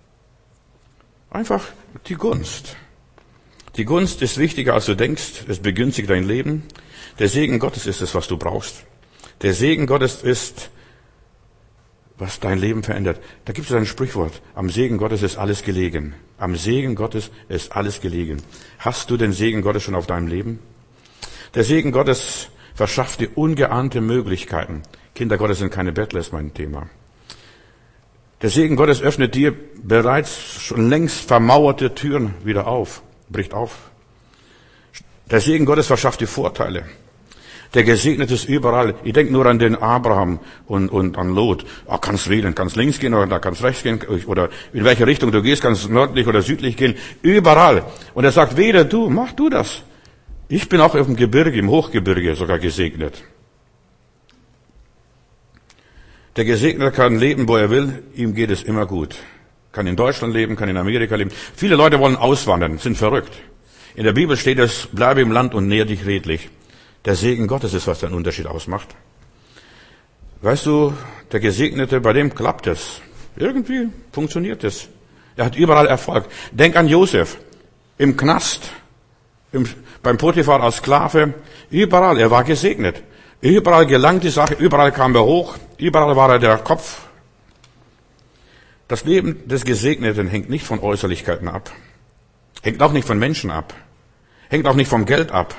A: Einfach die Gunst. Die Gunst ist wichtiger, als du denkst. Es begünstigt dein Leben. Der Segen Gottes ist es, was du brauchst. Der Segen Gottes ist, was dein Leben verändert. Da gibt es ein Sprichwort. Am Segen Gottes ist alles gelegen. Am Segen Gottes ist alles gelegen. Hast du den Segen Gottes schon auf deinem Leben? Der Segen Gottes verschafft dir ungeahnte Möglichkeiten. Kinder Gottes sind keine Bettler, ist mein Thema. Der Segen Gottes öffnet dir bereits schon längst vermauerte Türen wieder auf, bricht auf. Der Segen Gottes verschafft dir Vorteile. Der Gesegnete ist überall. Ich denke nur an den Abraham und, und an Lot. Ah, kannst wählen, kannst links gehen oder kannst rechts gehen oder in welche Richtung du gehst, kannst nördlich oder südlich gehen. Überall. Und er sagt, weder du, mach du das. Ich bin auch auf dem Gebirge, im Hochgebirge sogar gesegnet. Der Gesegnete kann leben, wo er will. Ihm geht es immer gut. Kann in Deutschland leben, kann in Amerika leben. Viele Leute wollen auswandern, sind verrückt. In der Bibel steht es, bleibe im Land und nähr dich redlich. Der Segen Gottes ist, was den Unterschied ausmacht. Weißt du, der Gesegnete, bei dem klappt es. Irgendwie funktioniert es. Er hat überall Erfolg. Denk an Josef. Im Knast, im, beim Potiphar als Sklave, überall. Er war gesegnet. Überall gelang die Sache, überall kam er hoch, überall war er der Kopf. Das Leben des Gesegneten hängt nicht von Äußerlichkeiten ab. Hängt auch nicht von Menschen ab. Hängt auch nicht vom Geld ab.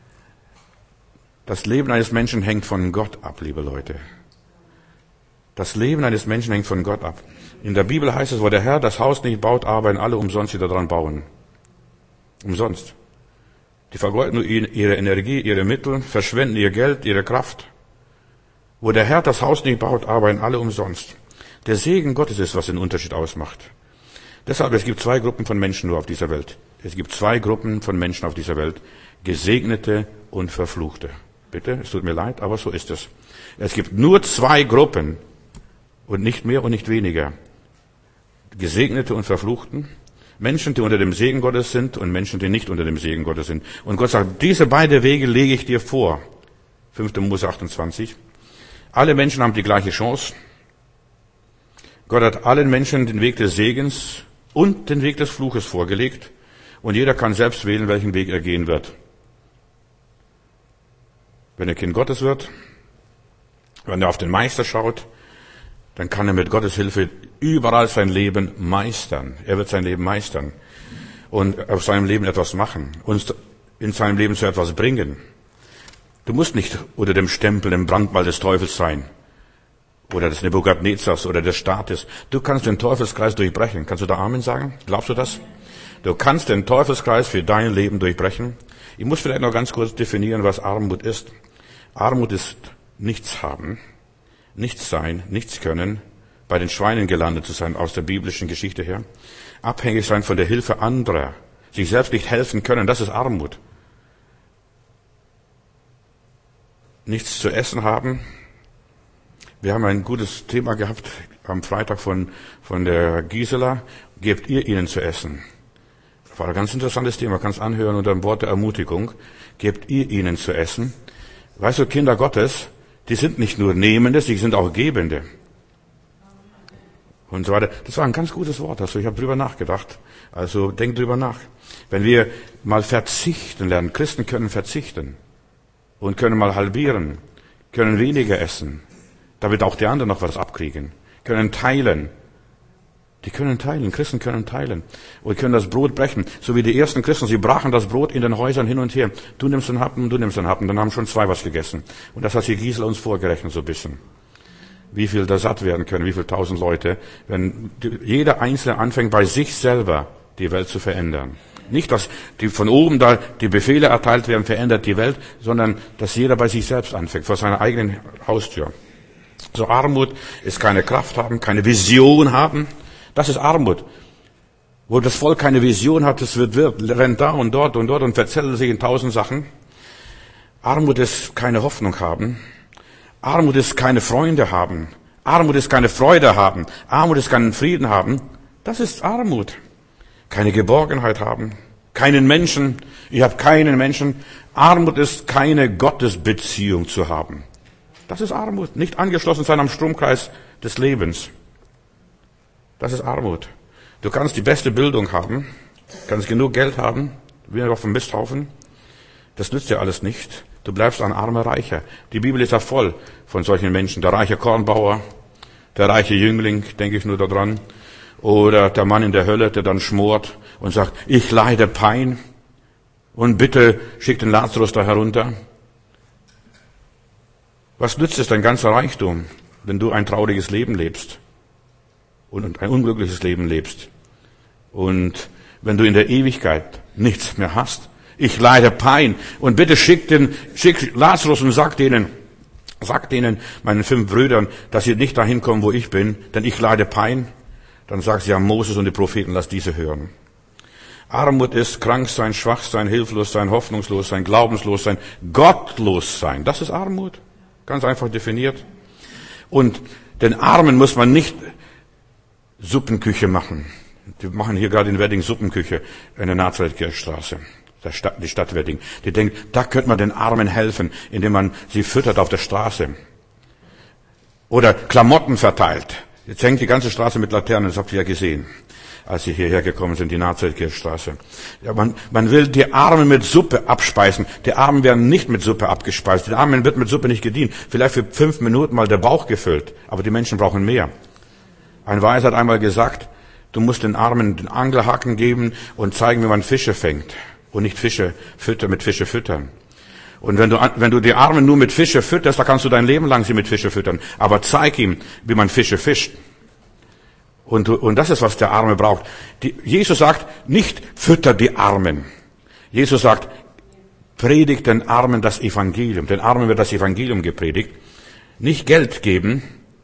A: Das Leben eines Menschen hängt von Gott ab, liebe Leute. Das Leben eines Menschen hängt von Gott ab. In der Bibel heißt es, wo der Herr das Haus nicht baut, arbeiten alle umsonst, die daran bauen. Umsonst. Die vergeuden nur ihre Energie, ihre Mittel, verschwenden ihr Geld, ihre Kraft. Wo der Herr das Haus nicht baut, arbeiten alle umsonst. Der Segen Gottes ist, was den Unterschied ausmacht. Deshalb, es gibt zwei Gruppen von Menschen nur auf dieser Welt. Es gibt zwei Gruppen von Menschen auf dieser Welt. Gesegnete und Verfluchte. Bitte, es tut mir leid, aber so ist es. Es gibt nur zwei Gruppen und nicht mehr und nicht weniger. Gesegnete und Verfluchten. Menschen, die unter dem Segen Gottes sind und Menschen, die nicht unter dem Segen Gottes sind. Und Gott sagt, diese beiden Wege lege ich dir vor. fünfter Mose achtundzwanzig. Alle Menschen haben die gleiche Chance. Gott hat allen Menschen den Weg des Segens und den Weg des Fluches vorgelegt. Und jeder kann selbst wählen, welchen Weg er gehen wird. Wenn er Kind Gottes wird, wenn er auf den Meister schaut, dann kann er mit Gottes Hilfe überall sein Leben meistern. Er wird sein Leben meistern und auf seinem Leben etwas machen, uns in seinem Leben zu etwas bringen. Du musst nicht unter dem Stempel im Brandmal des Teufels sein oder des Nebukadnezars oder des Staates. Du kannst den Teufelskreis durchbrechen. Kannst du da Amen sagen? Glaubst du das? Du kannst den Teufelskreis für dein Leben durchbrechen. Ich muss vielleicht noch ganz kurz definieren, was Armut ist. Armut ist nichts haben, nichts sein, nichts können, bei den Schweinen gelandet zu sein, aus der biblischen Geschichte her. Abhängig sein von der Hilfe anderer, sich selbst nicht helfen können, das ist Armut. Nichts zu essen haben. Wir haben ein gutes Thema gehabt am Freitag von, von der Gisela. Gebt ihr ihnen zu essen? Das war ein ganz interessantes Thema, kannst anhören unter dem Wort der Ermutigung. Gebt ihr ihnen zu essen? Weißt du, Kinder Gottes, die sind nicht nur Nehmende, sie sind auch Gebende. Und so weiter. Das war ein ganz gutes Wort, also ich habe drüber nachgedacht. Also denk drüber nach. Wenn wir mal verzichten lernen, Christen können verzichten und können mal halbieren, können weniger essen, damit auch die anderen noch was abkriegen, können teilen. Die können teilen, Christen können teilen und können das Brot brechen. So wie die ersten Christen, sie brachen das Brot in den Häusern hin und her. Du nimmst einen Happen, du nimmst einen Happen, dann haben schon zwei was gegessen. Und das hat die Gisela uns vorgerechnet so ein bisschen. Wie viel da satt werden können, wie viel tausend Leute, wenn jeder Einzelne anfängt, bei sich selber die Welt zu verändern. Nicht, dass die von oben da die Befehle erteilt werden, verändert die Welt, sondern dass jeder bei sich selbst anfängt, vor seiner eigenen Haustür. So Armut ist keine Kraft haben, keine Vision haben. Das ist Armut. Wo das Volk keine Vision hat, es wird wild, rennt da und dort und dort und verzettelt sich in tausend Sachen. Armut ist keine Hoffnung haben. Armut ist keine Freunde haben. Armut ist keine Freude haben. Armut ist keinen Frieden haben. Das ist Armut. Keine Geborgenheit haben. Keinen Menschen. Ich habe keinen Menschen. Armut ist keine Gottesbeziehung zu haben. Das ist Armut. Nicht angeschlossen sein am Stromkreis des Lebens. Das ist Armut. Du kannst die beste Bildung haben, kannst genug Geld haben, wie auf dem Misthaufen. Das nützt dir alles nicht. Du bleibst ein armer Reicher. Die Bibel ist ja voll von solchen Menschen. Der reiche Kornbauer, der reiche Jüngling, denke ich nur daran. Oder der Mann in der Hölle, der dann schmort und sagt, ich leide Pein und bitte schick den Lazarus da herunter. Was nützt es dein ganzer Reichtum, wenn du ein trauriges Leben lebst und ein unglückliches Leben lebst. Und wenn du in der Ewigkeit nichts mehr hast, ich leide Pein und bitte schick den, schick Lazarus und sag denen, sag denen, meinen fünf Brüdern, dass sie nicht dahin kommen, wo ich bin, denn ich leide Pein. Dann sagt sie, ja, Moses und die Propheten, lass diese hören. Armut ist krank sein, schwach sein, hilflos sein, hoffnungslos sein, glaubenslos sein, gottlos sein. Das ist Armut. Ganz einfach definiert. Und den Armen muss man nicht Suppenküche machen. Die machen hier gerade in Wedding Suppenküche in der Nazareth-Kirchstraße. Der Stadt, die Stadt Wedding. Die denkt, da könnte man den Armen helfen, indem man sie füttert auf der Straße. Oder Klamotten verteilt. Jetzt hängt die ganze Straße mit Laternen, das habt ihr ja gesehen, als sie hierher gekommen sind, die Nazareth-Kirchstraße. Ja, man, man will die Armen mit Suppe abspeisen. Die Armen werden nicht mit Suppe abgespeist. Den Armen wird mit Suppe nicht gedient. Vielleicht für fünf Minuten mal der Bauch gefüllt. Aber die Menschen brauchen mehr. Ein Weiser hat einmal gesagt, du musst den Armen den Angelhaken geben und zeigen, wie man Fische fängt. Und nicht Fische füttern, mit Fische füttern. Und wenn du, wenn du die Armen nur mit Fische fütterst, dann kannst du dein Leben lang sie mit Fische füttern. Aber zeig ihm, wie man Fische fischt. Und, und das ist, was der Arme braucht. Die, Jesus sagt, nicht fütter die Armen. Jesus sagt, predigt den Armen das Evangelium. Den Armen wird das Evangelium gepredigt. Nicht Geld geben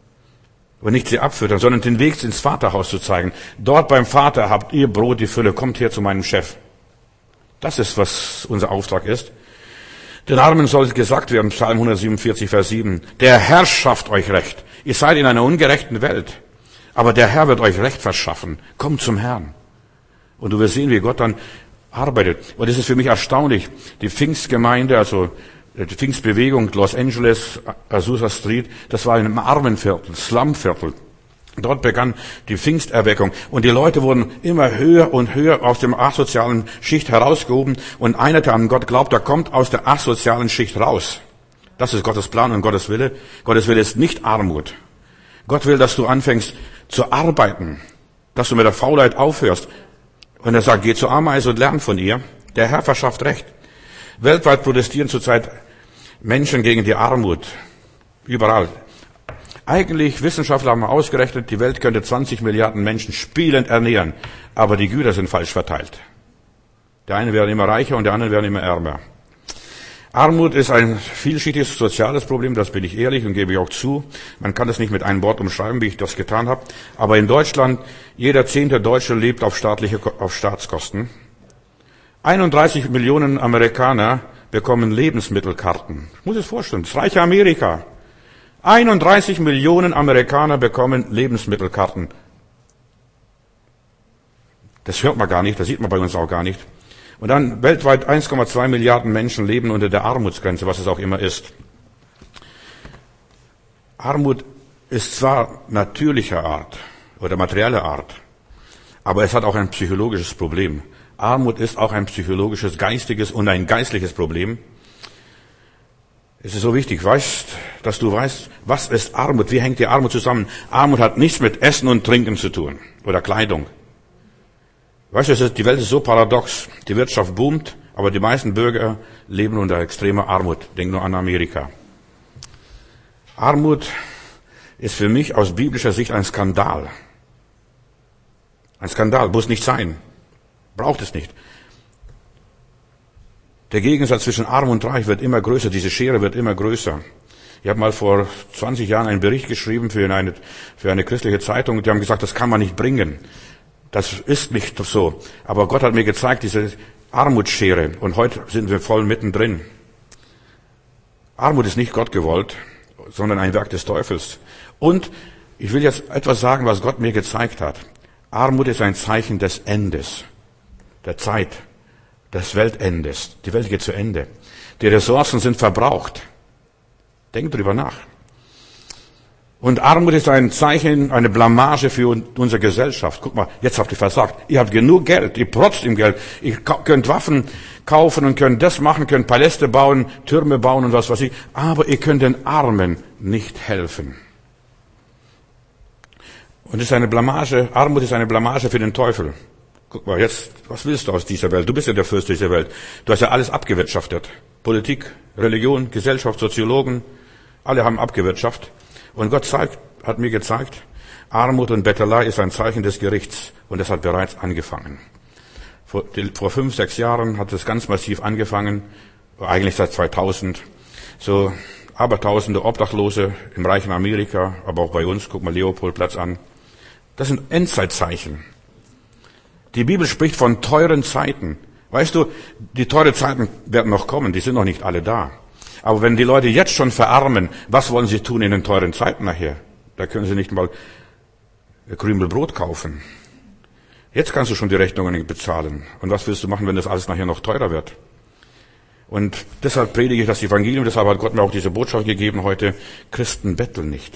A: und nicht sie abfüttern, sondern den Weg ins Vaterhaus zu zeigen. Dort beim Vater habt ihr Brot, die Fülle. Kommt her zu meinem Chef. Das ist, was unser Auftrag ist. Den Armen soll gesagt werden, Psalm hundertsiebenundvierzig, Vers sieben, der Herr schafft euch Recht. Ihr seid in einer ungerechten Welt, aber der Herr wird euch Recht verschaffen. Kommt zum Herrn. Und du wirst sehen, wie Gott dann arbeitet. Und es ist für mich erstaunlich, die Pfingstgemeinde, also die Pfingstbewegung Los Angeles, Azusa Street, das war in einem Armenviertel, Slumviertel. Dort begann die Pfingsterweckung und die Leute wurden immer höher und höher aus dem asozialen Schicht herausgehoben und einer, der an Gott glaubt, der kommt aus der asozialen Schicht raus. Das ist Gottes Plan und Gottes Wille. Gottes Wille ist nicht Armut. Gott will, dass du anfängst zu arbeiten, dass du mit der Faulheit aufhörst. Und er sagt, geh zur Ameise und lern von ihr. Der Herr verschafft Recht. Weltweit protestieren zurzeit Menschen gegen die Armut. Überall. Eigentlich, Wissenschaftler haben ausgerechnet, die Welt könnte zwanzig Milliarden Menschen spielend ernähren, aber die Güter sind falsch verteilt. Der eine werden immer reicher und der andere werden immer ärmer. Armut ist ein vielschichtiges soziales Problem, das bin ich ehrlich und gebe ich auch zu. Man kann es nicht mit einem Wort umschreiben, wie ich das getan habe. Aber in Deutschland, jeder zehnte Deutsche lebt auf staatliche, auf Staatskosten. einunddreißig Millionen Amerikaner bekommen Lebensmittelkarten. Ich muss es vorstellen, das reiche Amerika. einunddreißig Millionen Amerikaner bekommen Lebensmittelkarten. Das hört man gar nicht, das sieht man bei uns auch gar nicht. Und dann weltweit eins Komma zwei Milliarden Menschen leben unter der Armutsgrenze, was es auch immer ist. Armut ist zwar natürlicher Art oder materieller Art, aber es hat auch ein psychologisches Problem. Armut ist auch ein psychologisches, geistiges und ein geistliches Problem. Es ist so wichtig, weißt, dass du weißt, was ist Armut, wie hängt die Armut zusammen. Armut hat nichts mit Essen und Trinken zu tun oder Kleidung. Weißt du, die Welt ist so paradox. Die Wirtschaft boomt, aber die meisten Bürger leben unter extremer Armut. Denk nur an Amerika. Armut ist für mich aus biblischer Sicht ein Skandal. Ein Skandal, muss nicht sein. Braucht es nicht. Der Gegensatz zwischen Arm und Reich wird immer größer, diese Schere wird immer größer. Ich habe mal vor zwanzig Jahren einen Bericht geschrieben für eine, für eine christliche Zeitung, die haben gesagt, das kann man nicht bringen. Das ist nicht so. Aber Gott hat mir gezeigt, diese Armutsschere, und heute sind wir voll mittendrin. Armut ist nicht Gott gewollt, sondern ein Werk des Teufels. Und ich will jetzt etwas sagen, was Gott mir gezeigt hat. Armut ist ein Zeichen des Endes, der Zeit, des Weltendes. Die Welt geht zu Ende. Die Ressourcen sind verbraucht. Denkt drüber nach. Und Armut ist ein Zeichen, eine Blamage für unsere Gesellschaft. Guck mal, jetzt habt ihr versagt. Ihr habt genug Geld, ihr protzt im Geld. Ihr könnt Waffen kaufen und könnt das machen, könnt Paläste bauen, Türme bauen und was weiß ich. Aber ihr könnt den Armen nicht helfen. Und es ist eine Blamage, Armut ist eine Blamage für den Teufel. Guck mal, jetzt, was willst du aus dieser Welt? Du bist ja der Fürst dieser Welt. Du hast ja alles abgewirtschaftet. Politik, Religion, Gesellschaft, Soziologen, alle haben abgewirtschaftet. Und Gott zeigt, hat mir gezeigt, Armut und Bettelei ist ein Zeichen des Gerichts und das hat bereits angefangen. Vor, vor fünf, sechs Jahren hat es ganz massiv angefangen, eigentlich seit zweitausend. So abertausende Obdachlose im reichen Amerika, aber auch bei uns, guck mal Leopoldplatz an. Das sind Endzeitzeichen. Die Bibel spricht von teuren Zeiten. Weißt du, die teuren Zeiten werden noch kommen, die sind noch nicht alle da. Aber wenn die Leute jetzt schon verarmen, was wollen sie tun in den teuren Zeiten nachher? Da können sie nicht mal Krümel Brot kaufen. Jetzt kannst du schon die Rechnungen bezahlen. Und was willst du machen, wenn das alles nachher noch teurer wird? Und deshalb predige ich das Evangelium, deshalb hat Gott mir auch diese Botschaft gegeben heute, Christen betteln nicht.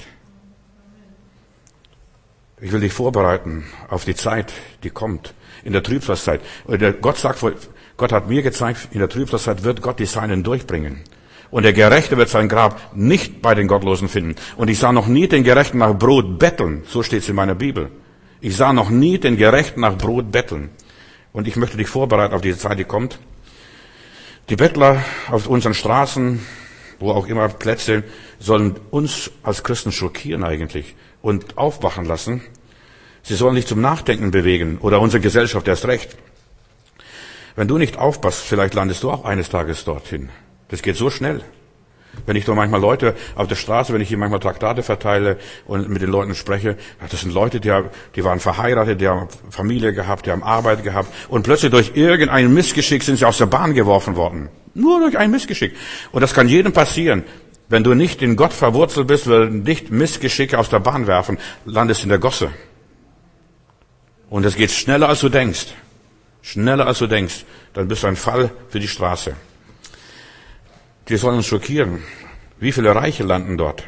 A: Ich will dich vorbereiten auf die Zeit, die kommt, in der Trübsalzeit. Gott sagt, Gott hat mir gezeigt, in der Trübsalzeit wird Gott die Seinen durchbringen. Und der Gerechte wird sein Grab nicht bei den Gottlosen finden. Und ich sah noch nie den Gerechten nach Brot betteln. So steht es in meiner Bibel. Ich sah noch nie den Gerechten nach Brot betteln. Und ich möchte dich vorbereiten auf diese Zeit, die kommt. Die Bettler auf unseren Straßen, wo auch immer Plätze, sollen uns als Christen schockieren eigentlich und aufwachen lassen. Sie sollen dich zum Nachdenken bewegen oder unsere Gesellschaft erst recht. Wenn du nicht aufpasst, vielleicht landest du auch eines Tages dorthin. Das geht so schnell. Wenn ich da manchmal Leute auf der Straße, wenn ich hier manchmal Traktate verteile und mit den Leuten spreche, das sind Leute, die, die waren verheiratet, die haben Familie gehabt, die haben Arbeit gehabt und plötzlich durch irgendein Missgeschick sind sie aus der Bahn geworfen worden. Nur durch ein Missgeschick. Und das kann jedem passieren. Wenn du nicht in Gott verwurzelt bist, werden dich Missgeschicke aus der Bahn werfen, landest in der Gosse. Und es geht schneller, als du denkst. Schneller, als du denkst. Dann bist du ein Fall für die Straße. Die sollen uns schockieren. Wie viele Reiche landen dort?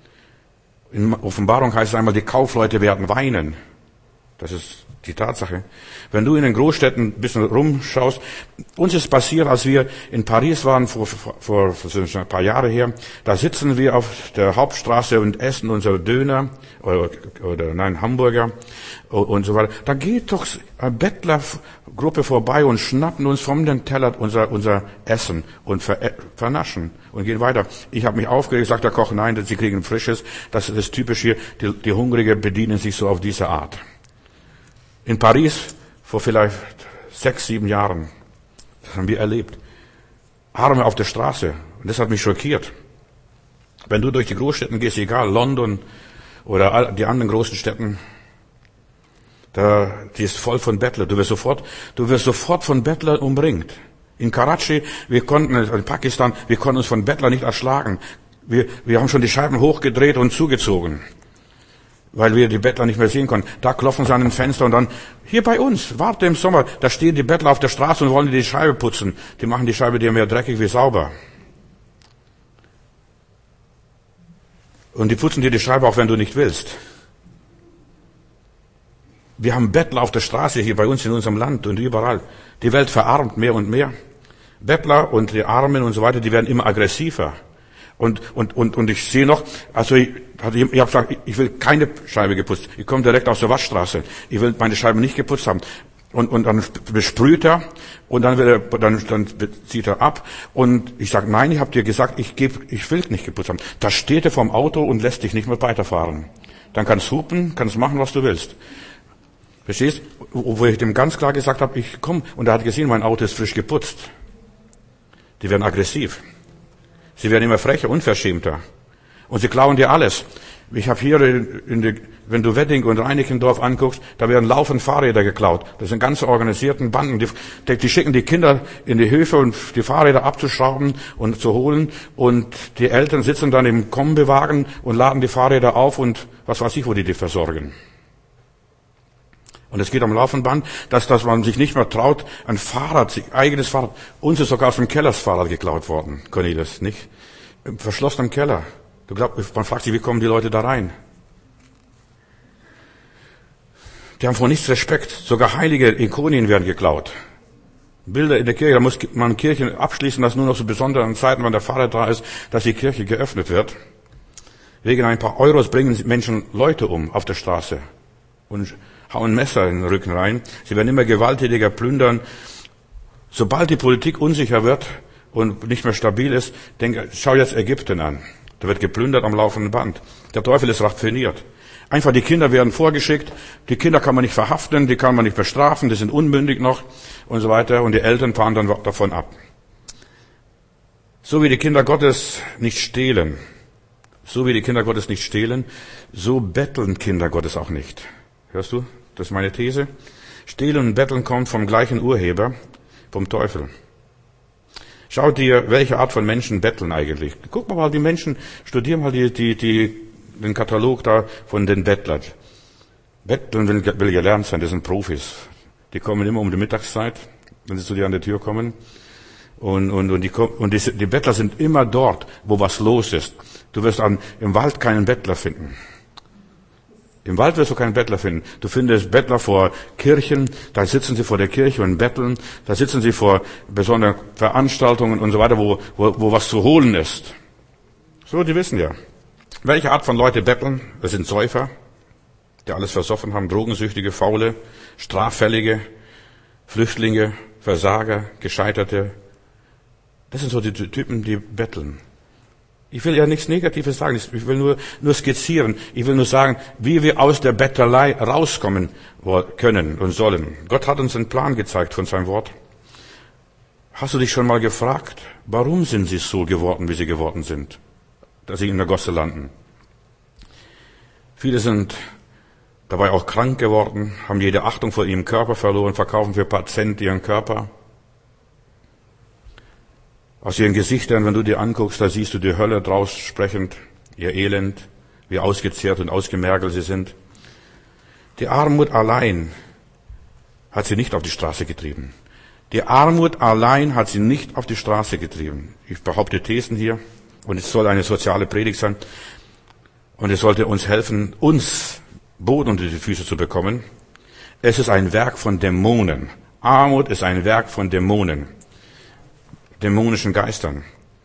A: In Offenbarung heißt es einmal, die Kaufleute werden weinen. Das ist die Tatsache. Wenn du in den Großstädten ein bisschen rumschaust, uns ist passiert, als wir in Paris waren, vor, vor, vor ein paar Jahre her, da sitzen wir auf der Hauptstraße und essen unser Döner, oder, oder nein, Hamburger und so weiter. Da geht doch eine Bettlergruppe vorbei und schnappen uns vom den Teller unser, unser Essen und ver, vernaschen und gehen weiter. Ich habe mich aufgeregt, sagt der Koch, nein, sie kriegen Frisches. Das ist typisch hier, die, die Hungrige bedienen sich so auf diese Art. In Paris, vor vielleicht sechs, sieben Jahren, das haben wir erlebt. Arme auf der Straße. Und das hat mich schockiert. Wenn du durch die Großstädten gehst, egal, London oder die anderen großen Städten, da, die ist voll von Bettlern. Du wirst sofort, du wirst sofort von Bettlern umringt. In Karachi, wir konnten, in Pakistan, wir konnten uns von Bettlern nicht erschlagen. Wir, wir haben schon die Scheiben hochgedreht und zugezogen, weil wir die Bettler nicht mehr sehen konnten. Da klopfen sie an den Fenster und dann, hier bei uns, warte im Sommer, da stehen die Bettler auf der Straße und wollen die Scheibe putzen. Die machen die Scheibe dir mehr dreckig wie sauber. Und die putzen dir die Scheibe auch, wenn du nicht willst. Wir haben Bettler auf der Straße hier bei uns in unserem Land und überall. Die Welt verarmt mehr und mehr. Bettler und die Armen und so weiter, die werden immer aggressiver. Und, und, und, und ich sehe noch, also ich, ich habe gesagt, ich will keine Scheibe geputzt. Ich komme direkt aus der Waschstraße. Ich will meine Scheibe nicht geputzt haben. Und, und dann besprüht er und dann, will er, dann, dann zieht er ab. Und ich sage, nein, ich habe dir gesagt, ich, geb, ich will nicht geputzt haben. Da steht er vorm Auto und lässt dich nicht mehr weiterfahren. Dann kannst du hupen, kannst machen, was du willst. Verstehst? Wo ich dem ganz klar gesagt habe, ich komm. Und er hat gesehen, mein Auto ist frisch geputzt. Die werden aggressiv. Sie werden immer frecher, unverschämter. Und sie klauen dir alles. Ich habe hier, in die, wenn du Wedding und Reinickendorf anguckst, da werden laufend Fahrräder geklaut. Das sind ganz organisierten Banden. Die, die schicken die Kinder in die Höfe, um die Fahrräder abzuschrauben und zu holen. Und die Eltern sitzen dann im Kombiwagen und laden die Fahrräder auf und was weiß ich, wo die die versorgen. Und es geht am laufenden Band, dass, dass man sich nicht mehr traut, ein Fahrrad, eigenes Fahrrad. Uns ist sogar aus dem Keller das Fahrrad geklaut worden, Cornelis, nicht? Verschlossen im Keller. Du glaubst, man fragt sich, wie kommen die Leute da rein? Die haben vor nichts Respekt. Sogar heilige Ikonien werden geklaut. Bilder in der Kirche, da muss man Kirchen abschließen, dass nur noch zu besonderen Zeiten, wenn der Pfarrer da ist, dass die Kirche geöffnet wird. Wegen ein paar Euros bringen Menschen Leute um auf der Straße und hauen Messer in den Rücken rein. Sie werden immer gewalttätiger, plündern. Sobald die Politik unsicher wird und nicht mehr stabil ist, denk, schau jetzt Ägypten an. Da wird geplündert am laufenden Band. Der Teufel ist raffiniert. Einfach die Kinder werden vorgeschickt. Die Kinder kann man nicht verhaften, die kann man nicht bestrafen, die sind unmündig noch und so weiter. Und die Eltern fahren dann davon ab. So wie die Kinder Gottes nicht stehlen, so wie die Kinder Gottes nicht stehlen, so betteln Kinder Gottes auch nicht. Hörst du? Das ist meine These. Stehlen und Betteln kommt vom gleichen Urheber, vom Teufel. Schau dir, welche Art von Menschen betteln eigentlich. Guck mal, die Menschen, studier mal die, die, die, den Katalog da von den Bettlern. Betteln will, will gelernt sein, das sind Profis. Die kommen immer um die Mittagszeit, wenn sie zu dir an die Tür kommen. Und, und, und, die, und die, die Bettler sind immer dort, wo was los ist. Du wirst an, im Wald keinen Bettler finden. Im Wald wirst du keinen Bettler finden. Du findest Bettler vor Kirchen, da sitzen sie vor der Kirche und betteln. Da sitzen sie vor besonderen Veranstaltungen und so weiter, wo, wo, wo was zu holen ist. So, die wissen ja. Welche Art von Leute betteln? Das sind Säufer, die alles versoffen haben, Drogensüchtige, Faule, Straffällige, Flüchtlinge, Versager, Gescheiterte. Das sind so die Typen, die betteln. Ich will ja nichts Negatives sagen, ich will nur, nur skizzieren. Ich will nur sagen, wie wir aus der Bettelei rauskommen können und sollen. Gott hat uns einen Plan gezeigt von seinem Wort. Hast du dich schon mal gefragt, warum sind sie so geworden, wie sie geworden sind, dass sie in der Gosse landen? Viele sind dabei auch krank geworden, haben jede Achtung vor ihrem Körper verloren, verkaufen für ein paar Cent ihren Körper. Aus ihren Gesichtern, wenn du dir anguckst, da siehst du die Hölle draus sprechend, ihr Elend, wie ausgezehrt und ausgemergelt sie sind. Die Armut allein hat sie nicht auf die Straße getrieben. Die Armut allein hat sie nicht auf die Straße getrieben. Ich behaupte Thesen hier, und es soll eine soziale Predigt sein, und es sollte uns helfen, uns Boden unter die Füße zu bekommen. Es ist ein Werk von Dämonen. Armut ist ein Werk von Dämonen. Dämonischen Geistern.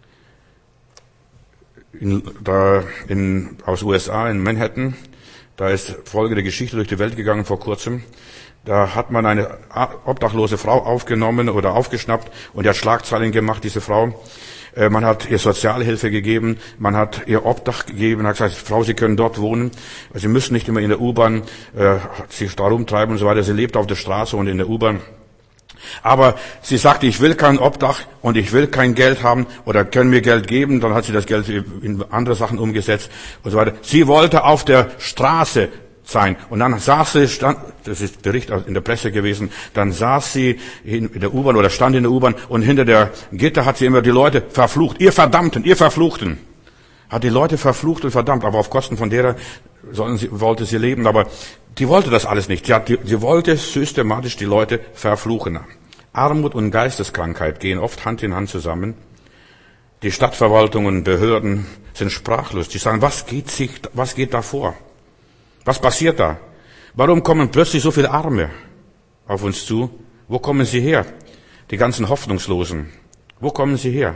A: In, da in, aus U S A, in Manhattan, da ist folgende Geschichte durch die Welt gegangen vor kurzem. Da hat man eine obdachlose Frau aufgenommen oder aufgeschnappt und die hat Schlagzeilen gemacht, diese Frau. Äh, man hat ihr Sozialhilfe gegeben, man hat ihr Obdach gegeben, hat gesagt, Frau, Sie können dort wohnen. Sie müssen nicht immer in der U-Bahn äh, sich da rumtreiben und so weiter. Sie lebt auf der Straße und in der U-Bahn. Aber sie sagte, ich will kein Obdach und ich will kein Geld haben oder können mir Geld geben. Dann hat sie das Geld in andere Sachen umgesetzt und so weiter. Sie wollte auf der Straße sein. Und dann saß sie, stand, das ist Bericht in der Presse gewesen, dann saß sie in der U-Bahn oder stand in der U-Bahn und hinter der Gitter hat sie immer die Leute verflucht. Ihr Verdammten, ihr Verfluchten. Hat die Leute verflucht und verdammt, aber auf Kosten von derer sollen sie, wollte sie leben. Aber die wollte das alles nicht. Sie, hat, die, sie wollte systematisch die Leute verfluchen. Armut und Geisteskrankheit gehen oft Hand in Hand zusammen. Die Stadtverwaltungen, Behörden sind sprachlos. Die sagen, was geht sich, was geht da vor? Was passiert da? Warum kommen plötzlich so viele Arme auf uns zu? Wo kommen sie her? Die ganzen Hoffnungslosen. Wo kommen sie her?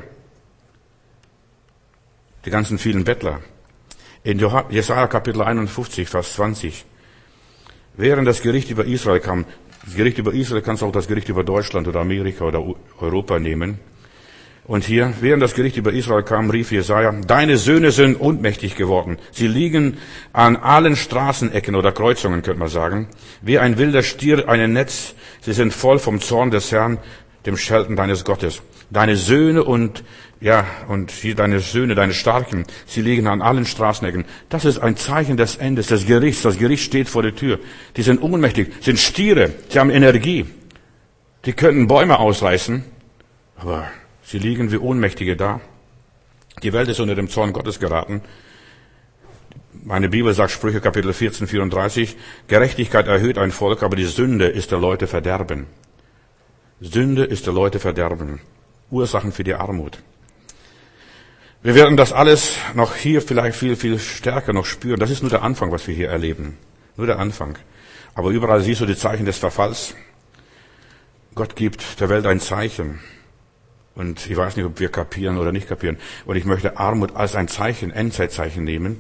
A: Die ganzen vielen Bettler. In Jesaja Kapitel einundfünfzig, Vers zwanzig. Während das Gericht über Israel kam, das Gericht über Israel kannst du auch das Gericht über Deutschland oder Amerika oder Europa nehmen. Und hier, während das Gericht über Israel kam, rief Jesaja, deine Söhne sind ohnmächtig geworden. Sie liegen an allen Straßenecken oder Kreuzungen, könnte man sagen. Wie ein wilder Stier ein Netz. Sie sind voll vom Zorn des Herrn, dem Schelten deines Gottes. Deine Söhne und, ja, und hier deine Söhne, deine Starken, sie liegen an allen Straßenecken. Das ist ein Zeichen des Endes, des Gerichts. Das Gericht steht vor der Tür. Die sind ohnmächtig, sind Stiere, sie haben Energie. Die könnten Bäume ausreißen, aber sie liegen wie Ohnmächtige da. Die Welt ist unter dem Zorn Gottes geraten. Meine Bibel sagt, Sprüche Kapitel vierzehn, vierunddreißig, Gerechtigkeit erhöht ein Volk, aber die Sünde ist der Leute Verderben. Sünde ist der Leute Verderben. Ursachen für die Armut. Wir werden das alles noch hier vielleicht viel, viel stärker noch spüren. Das ist nur der Anfang, was wir hier erleben. Nur der Anfang. Aber überall siehst du die Zeichen des Verfalls. Gott gibt der Welt ein Zeichen. Und ich weiß nicht, ob wir kapieren oder nicht kapieren. Und ich möchte Armut als ein Zeichen, Endzeitzeichen nehmen.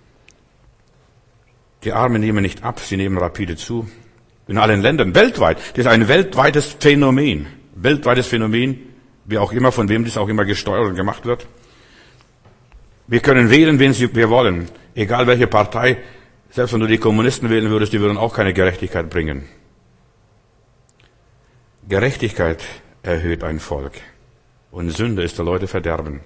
A: Die Armen nehmen nicht ab, sie nehmen rapide zu. In allen Ländern, weltweit. Das ist ein weltweites Phänomen. Weltweites Phänomen, wie auch immer, von wem das auch immer gesteuert und gemacht wird. Wir können wählen, wen wir wollen. Egal welche Partei. Selbst wenn du die Kommunisten wählen würdest, die würden auch keine Gerechtigkeit bringen. Gerechtigkeit erhöht ein Volk. Und Sünde ist der Leute Verderben.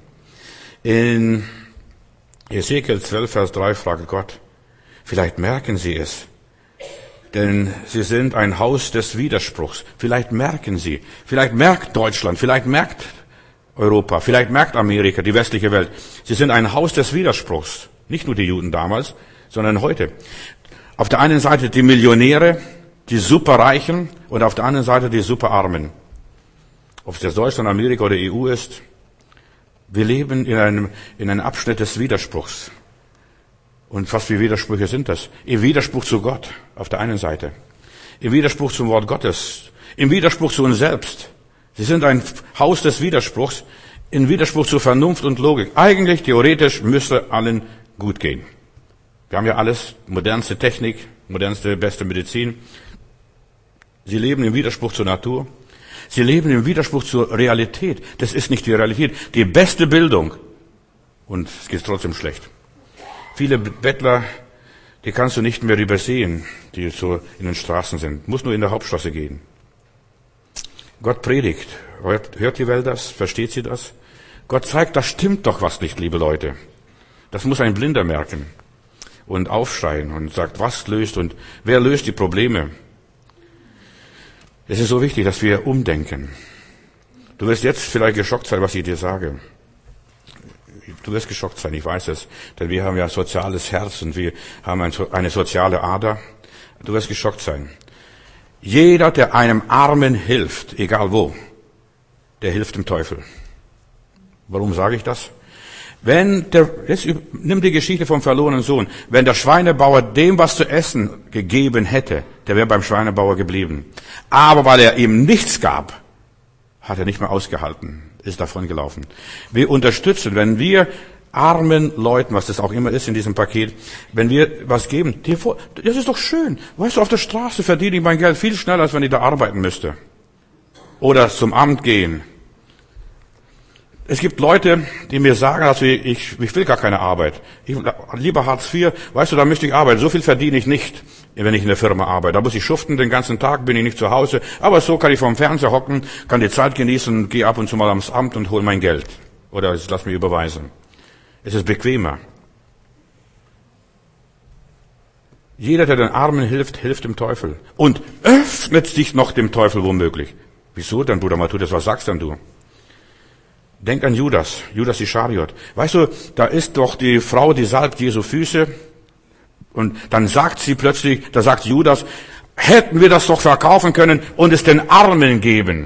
A: In Ezekiel zwölf, Vers drei fragt Gott, vielleicht merken sie es, denn sie sind ein Haus des Widerspruchs. Vielleicht merken sie, vielleicht merkt Deutschland, vielleicht merkt Europa, vielleicht merkt Amerika, die westliche Welt. Sie sind ein Haus des Widerspruchs. Nicht nur die Juden damals, sondern heute. Auf der einen Seite die Millionäre, die Superreichen und auf der anderen Seite die Superarmen. Ob es jetzt Deutschland, Amerika oder E U ist, wir leben in einem, in einem Abschnitt des Widerspruchs. Und was für Widersprüche sind das? Im Widerspruch zu Gott auf der einen Seite. Im Widerspruch zum Wort Gottes. Im Widerspruch zu uns selbst. Sie sind ein Haus des Widerspruchs. Im Widerspruch zu Vernunft und Logik. Eigentlich, theoretisch, müsste allen gut gehen. Wir haben ja alles, modernste Technik, modernste, beste Medizin. Sie leben im Widerspruch zur Natur. Sie leben im Widerspruch zur Realität. Das ist nicht die Realität. Die beste Bildung. Und es geht trotzdem schlecht. Viele Bettler, die kannst du nicht mehr übersehen, die so in den Straßen sind. Muss nur in der Hauptstraße gehen. Gott predigt. Hört, hört die Welt das? Versteht sie das? Gott zeigt, da stimmt doch was nicht, liebe Leute. Das muss ein Blinder merken. Und aufschreien und sagt, was löst und wer löst die Probleme. Es ist so wichtig, dass wir umdenken. Du wirst jetzt vielleicht geschockt sein, was ich dir sage. Du wirst geschockt sein, ich weiß es. Denn wir haben ja ein soziales Herz und wir haben eine soziale Ader. Du wirst geschockt sein. Jeder, der einem Armen hilft, egal wo, der hilft dem Teufel. Warum sage ich das? Wenn der, jetzt nimm die Geschichte vom verlorenen Sohn. Wenn der Schweinebauer dem was zu essen gegeben hätte, der wäre beim Schweinebauer geblieben. Aber weil er ihm nichts gab, hat er nicht mehr ausgehalten, ist davon gelaufen. Wir unterstützen, wenn wir armen Leuten, was das auch immer ist in diesem Paket, wenn wir was geben, das ist doch schön. Weißt du, auf der Straße verdiene ich mein Geld viel schneller, als wenn ich da arbeiten müsste. Oder zum Amt gehen. Es gibt Leute, die mir sagen, also ich, ich will gar keine Arbeit. Ich, lieber Hartz vier, weißt du, da müsste ich arbeiten. So viel verdiene ich nicht, wenn ich in der Firma arbeite. Da muss ich schuften, den ganzen Tag bin ich nicht zu Hause. Aber so kann ich vorm Fernseher hocken, kann die Zeit genießen, gehe ab und zu mal ans Amt und hole mein Geld. Oder ich lass mich überweisen. Es ist bequemer. Jeder, der den Armen hilft, hilft dem Teufel. Und öffnet sich noch dem Teufel womöglich. Wieso denn, Bruder Matthäus, was sagst denn du? Denk an Judas, Judas Ischariot. Weißt du, da ist doch die Frau, die salbt Jesu Füße. Und dann sagt sie plötzlich, da sagt Judas, hätten wir das doch verkaufen können und es den Armen geben.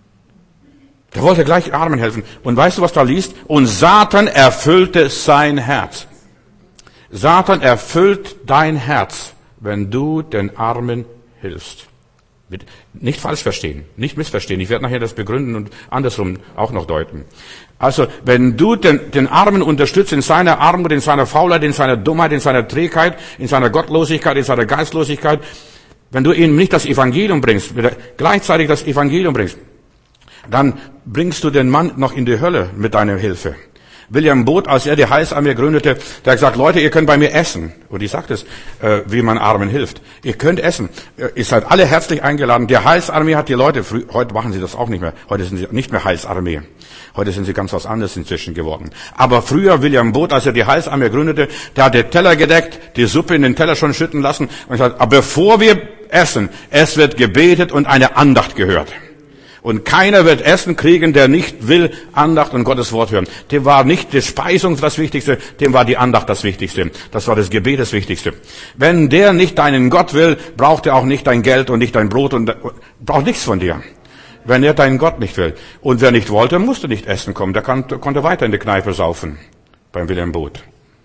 A: Der wollte gleich Armen helfen. Und weißt du, was da liest? Und Satan erfüllte sein Herz. Satan erfüllt dein Herz, wenn du den Armen hilfst. Nicht falsch verstehen, nicht missverstehen. Ich werde nachher das begründen und andersrum auch noch deuten. Also, wenn du den, den Armen unterstützt in seiner Armut, in seiner Faulheit, in seiner Dummheit, in seiner Trägheit, in seiner Gottlosigkeit, in seiner Geistlosigkeit, wenn du ihm nicht das Evangelium bringst, gleichzeitig das Evangelium bringst, dann bringst du den Mann noch in die Hölle mit deiner Hilfe. William Booth, als er die Heilsarmee gründete, der hat gesagt, Leute, ihr könnt bei mir essen. Und ich sagte es, äh, wie man Armen hilft. Ihr könnt essen. Ihr seid alle herzlich eingeladen. Die Heilsarmee hat die Leute, früh, heute machen sie das auch nicht mehr. Heute sind sie nicht mehr Heilsarmee. Heute sind sie ganz was anderes inzwischen geworden. Aber früher, William Booth, als er die Heilsarmee gründete, der hat den Teller gedeckt, die Suppe in den Teller schon schütten lassen. Und gesagt, aber bevor wir essen, es wird gebetet und eine Andacht gehört. Und keiner wird Essen kriegen, der nicht will Andacht und Gottes Wort hören. Dem war nicht die Speisung das Wichtigste, dem war die Andacht das Wichtigste. Das war das Gebet das Wichtigste. Wenn der nicht deinen Gott will, braucht er auch nicht dein Geld und nicht dein Brot und braucht nichts von dir. Wenn er deinen Gott nicht will. Und wer nicht wollte, musste nicht essen kommen. Der kann, konnte weiter in die Kneipe saufen. Beim Wilhelm Booth.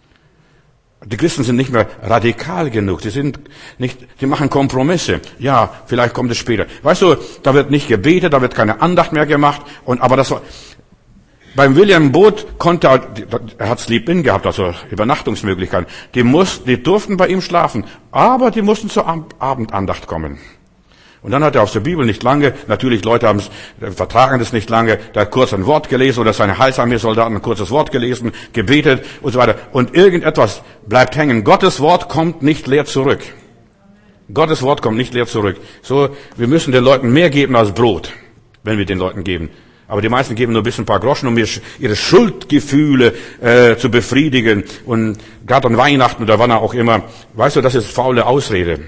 A: Die Christen sind nicht mehr radikal genug. Die sind nicht, die machen Kompromisse. Ja, vielleicht kommt es später. Weißt du, da wird nicht gebetet, da wird keine Andacht mehr gemacht. Und, aber das war, beim William Booth konnte er, er hat Sleep-In gehabt, also Übernachtungsmöglichkeiten. Die mussten, die durften bei ihm schlafen. Aber die mussten zur Abendandacht kommen. Und dann hat er aus der Bibel nicht lange, natürlich Leute haben es, vertragen das nicht lange, da hat kurz ein Wort gelesen oder seine Heilsarmee-Soldaten ein kurzes Wort gelesen, gebetet und so weiter. Und irgendetwas bleibt hängen. Gottes Wort kommt nicht leer zurück. Gottes Wort kommt nicht leer zurück. So, wir müssen den Leuten mehr geben als Brot, wenn wir den Leuten geben. Aber die meisten geben nur ein bisschen ein paar Groschen, um ihre Schuldgefühle äh, zu befriedigen. Und gerade an Weihnachten oder wann auch immer. Weißt du, das ist faule Ausrede.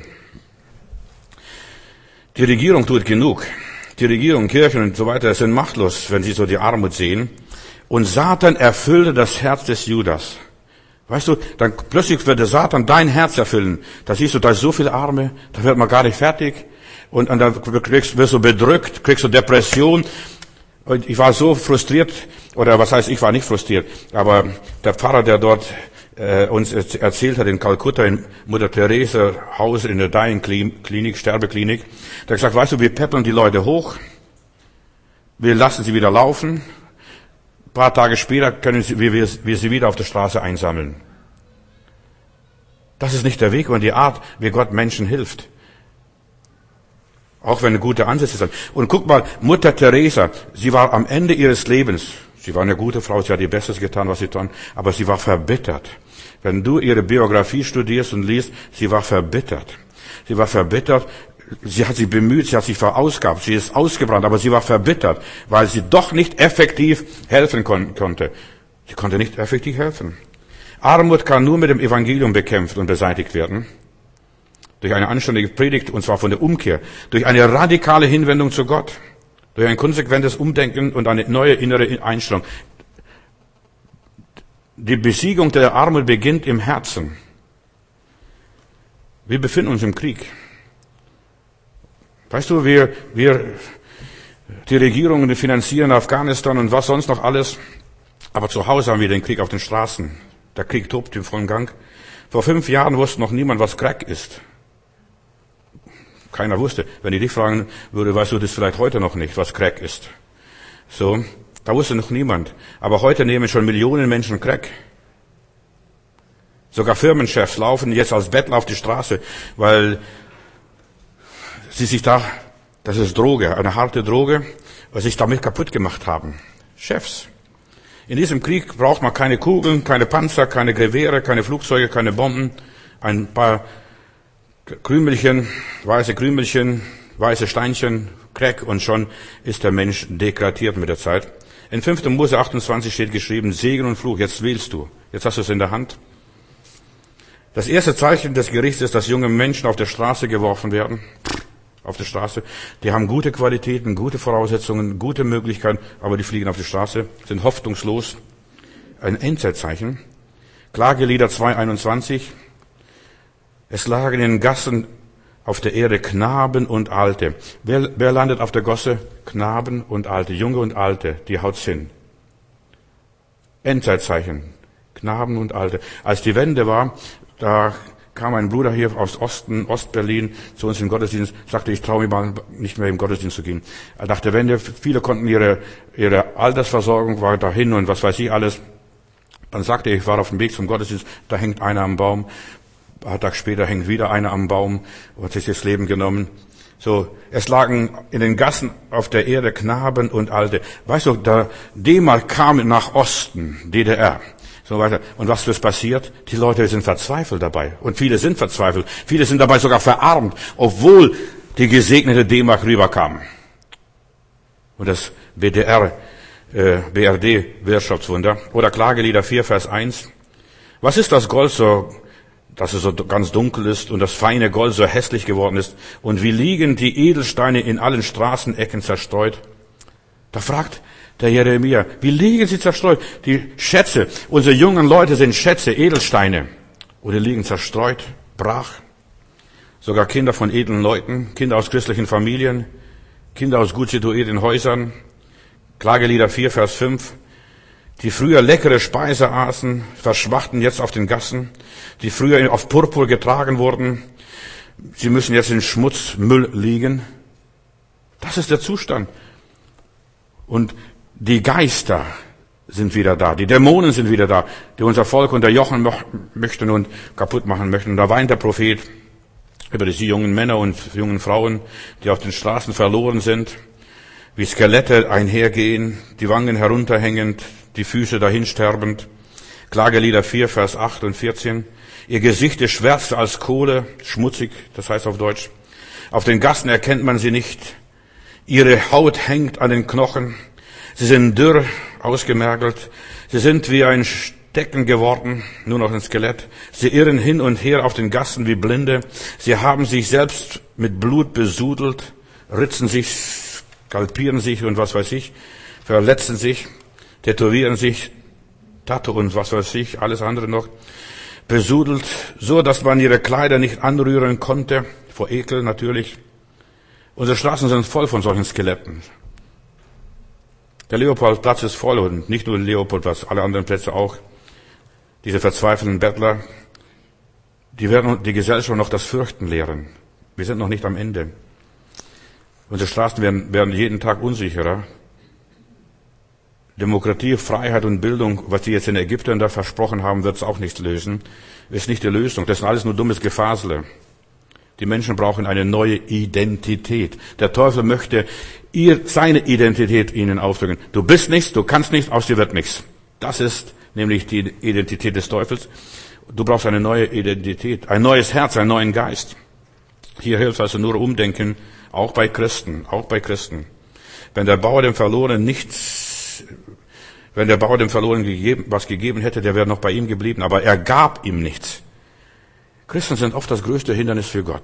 A: Die Regierung tut genug. Die Regierung, Kirchen und so weiter sind machtlos, wenn sie so die Armut sehen. Und Satan erfüllte das Herz des Judas. Weißt du, dann plötzlich wird der Satan dein Herz erfüllen. Da siehst du, da ist so viel Arme, da wird man gar nicht fertig. Und, und dann kriegst, wirst du bedrückt, kriegst du Depression. Und ich war so frustriert, oder was heißt, ich war nicht frustriert, aber der Pfarrer, der dort äh, uns erzählt hat in Kalkutta, in Mutter Teresa Haus in der Dying Klinik, Sterbeklinik, der hat gesagt, weißt du, wir peppeln die Leute hoch, wir lassen sie wieder laufen, ein paar Tage später können wir, wir, wir sie wieder auf der Straße einsammeln. Das ist nicht der Weg und die Art, wie Gott Menschen hilft. Auch wenn eine gute Ansätze sind. Und guck mal, Mutter Teresa, sie war am Ende ihres Lebens, sie war eine gute Frau, sie hat ihr Bestes getan, was sie tun, aber sie war verbittert. Wenn du ihre Biografie studierst und liest, sie war verbittert. Sie war verbittert, sie hat sich bemüht, sie hat sich verausgabt, sie ist ausgebrannt, aber sie war verbittert, weil sie doch nicht effektiv helfen kon- konnte. Sie konnte nicht effektiv helfen. Armut kann nur mit dem Evangelium bekämpft und beseitigt werden. Durch eine anständige Predigt, und zwar von der Umkehr, durch eine radikale Hinwendung zu Gott, durch ein konsequentes Umdenken und eine neue innere Einstellung. Die Besiegung der Armut beginnt im Herzen. Wir befinden uns im Krieg. Weißt du, wir, wir, die Regierungen finanzieren Afghanistan und was sonst noch alles, aber zu Hause haben wir den Krieg auf den Straßen. Der Krieg tobt im vollen Gang. Vor fünf Jahren wusste noch niemand, was Crack ist. Keiner wusste. Wenn ich dich fragen würde, weißt du das vielleicht heute noch nicht, was Crack ist. So, da wusste noch niemand. Aber heute nehmen schon Millionen Menschen Crack. Sogar Firmenchefs laufen jetzt als Bettler auf die Straße, weil sie sich da, das ist Droge, eine harte Droge, weil sie sich damit kaputt gemacht haben. Chefs. In diesem Krieg braucht man keine Kugeln, keine Panzer, keine Gewehre, keine Flugzeuge, keine Bomben, ein paar Krümelchen, weiße Krümelchen, weiße Steinchen, Crack und schon ist der Mensch degradiert mit der Zeit. In fünfter Mose achtundzwanzig steht geschrieben, Segen und Fluch, jetzt wählst du. Jetzt hast du es in der Hand. Das erste Zeichen des Gerichts ist, dass junge Menschen auf der Straße geworfen werden. Auf der Straße. Die haben gute Qualitäten, gute Voraussetzungen, gute Möglichkeiten, aber die fliegen auf die Straße, sind hoffnungslos. Ein Endzeitzeichen. Klagelieder zwei einundzwanzig. Es lagen in den Gassen auf der Erde Knaben und Alte. Wer, wer landet auf der Gosse? Knaben und Alte, Junge und Alte, die haut's hin. Endzeitzeichen. Knaben und Alte. Als die Wende war, da kam ein Bruder hier aus Osten, Ostberlin, zu uns im Gottesdienst, sagte, ich traue mich mal nicht mehr im Gottesdienst zu gehen. Nach der Wende, viele konnten ihre, ihre Altersversorgung, war dahin und was weiß ich alles. Dann sagte er, ich war auf dem Weg zum Gottesdienst, da hängt einer am Baum. Ein paar Tage später hängt wieder einer am Baum und hat sich das Leben genommen. So, es lagen in den Gassen auf der Erde Knaben und Alte. Weißt du, der D-Mark kam nach Osten, D D R, so weiter. Und was ist passiert? Die Leute sind verzweifelt dabei. Und viele sind verzweifelt. Viele sind dabei sogar verarmt, obwohl die gesegnete D-Mark rüberkam. Und das B D R, äh, B R D-Wirtschaftswunder. Oder Klagelieder vier, Vers eins. Was ist das Gold so, dass es so ganz dunkel ist und das feine Gold so hässlich geworden ist? Und wie liegen die Edelsteine in allen Straßenecken zerstreut? Da fragt der Jeremia, wie liegen sie zerstreut? Die Schätze, unsere jungen Leute sind Schätze, Edelsteine. Oder liegen zerstreut, brach. Sogar Kinder von edlen Leuten, Kinder aus christlichen Familien, Kinder aus gut situierten Häusern. Klagelieder vier, Vers fünf. Die früher leckere Speise aßen, verschmachten jetzt auf den Gassen. Die früher auf Purpur getragen wurden, sie müssen jetzt in Schmutzmüll liegen. Das ist der Zustand. Und die Geister sind wieder da, die Dämonen sind wieder da, die unser Volk unterjochen möchten und kaputt machen möchten. Und da weint der Prophet über diese jungen Männer und jungen Frauen, die auf den Straßen verloren sind, wie Skelette einhergehen, die Wangen herunterhängend, die Füße dahinsterbend. Klagelieder vier, Vers acht und vierzehn. Ihr Gesicht ist schwärzer als Kohle, schmutzig, das heißt auf Deutsch. Auf den Gassen erkennt man sie nicht. Ihre Haut hängt an den Knochen. Sie sind dürr, ausgemergelt. Sie sind wie ein Stecken geworden, nur noch ein Skelett. Sie irren hin und her auf den Gassen wie Blinde. Sie haben sich selbst mit Blut besudelt, ritzen sich, skalpieren sich und was weiß ich, verletzen sich, tätowieren sich, Tattoo und was weiß ich, alles andere noch, besudelt, so dass man ihre Kleider nicht anrühren konnte, vor Ekel natürlich. Unsere Straßen sind voll von solchen Skeletten. Der Leopoldplatz ist voll und nicht nur Leopoldplatz, alle anderen Plätze auch. Diese verzweifelten Bettler, die werden die Gesellschaft noch das Fürchten lehren. Wir sind noch nicht am Ende. Unsere Straßen werden, werden jeden Tag unsicherer. Demokratie, Freiheit und Bildung, was die jetzt in Ägypten da versprochen haben, wird es auch nicht lösen. Ist nicht die Lösung. Das ist alles nur dummes Gefasele. Die Menschen brauchen eine neue Identität. Der Teufel möchte ihr, seine Identität ihnen aufdrücken. Du bist nichts, du kannst nichts, aus dir wird nichts. Das ist nämlich die Identität des Teufels. Du brauchst eine neue Identität, ein neues Herz, einen neuen Geist. Hier hilft also nur Umdenken, auch bei Christen, auch bei Christen. Wenn der Bauer dem Verlorenen nichts, wenn der Bauer dem Verlorenen gegeben, was gegeben hätte, der wäre noch bei ihm geblieben, aber er gab ihm nichts. Christen sind oft das größte Hindernis für Gott.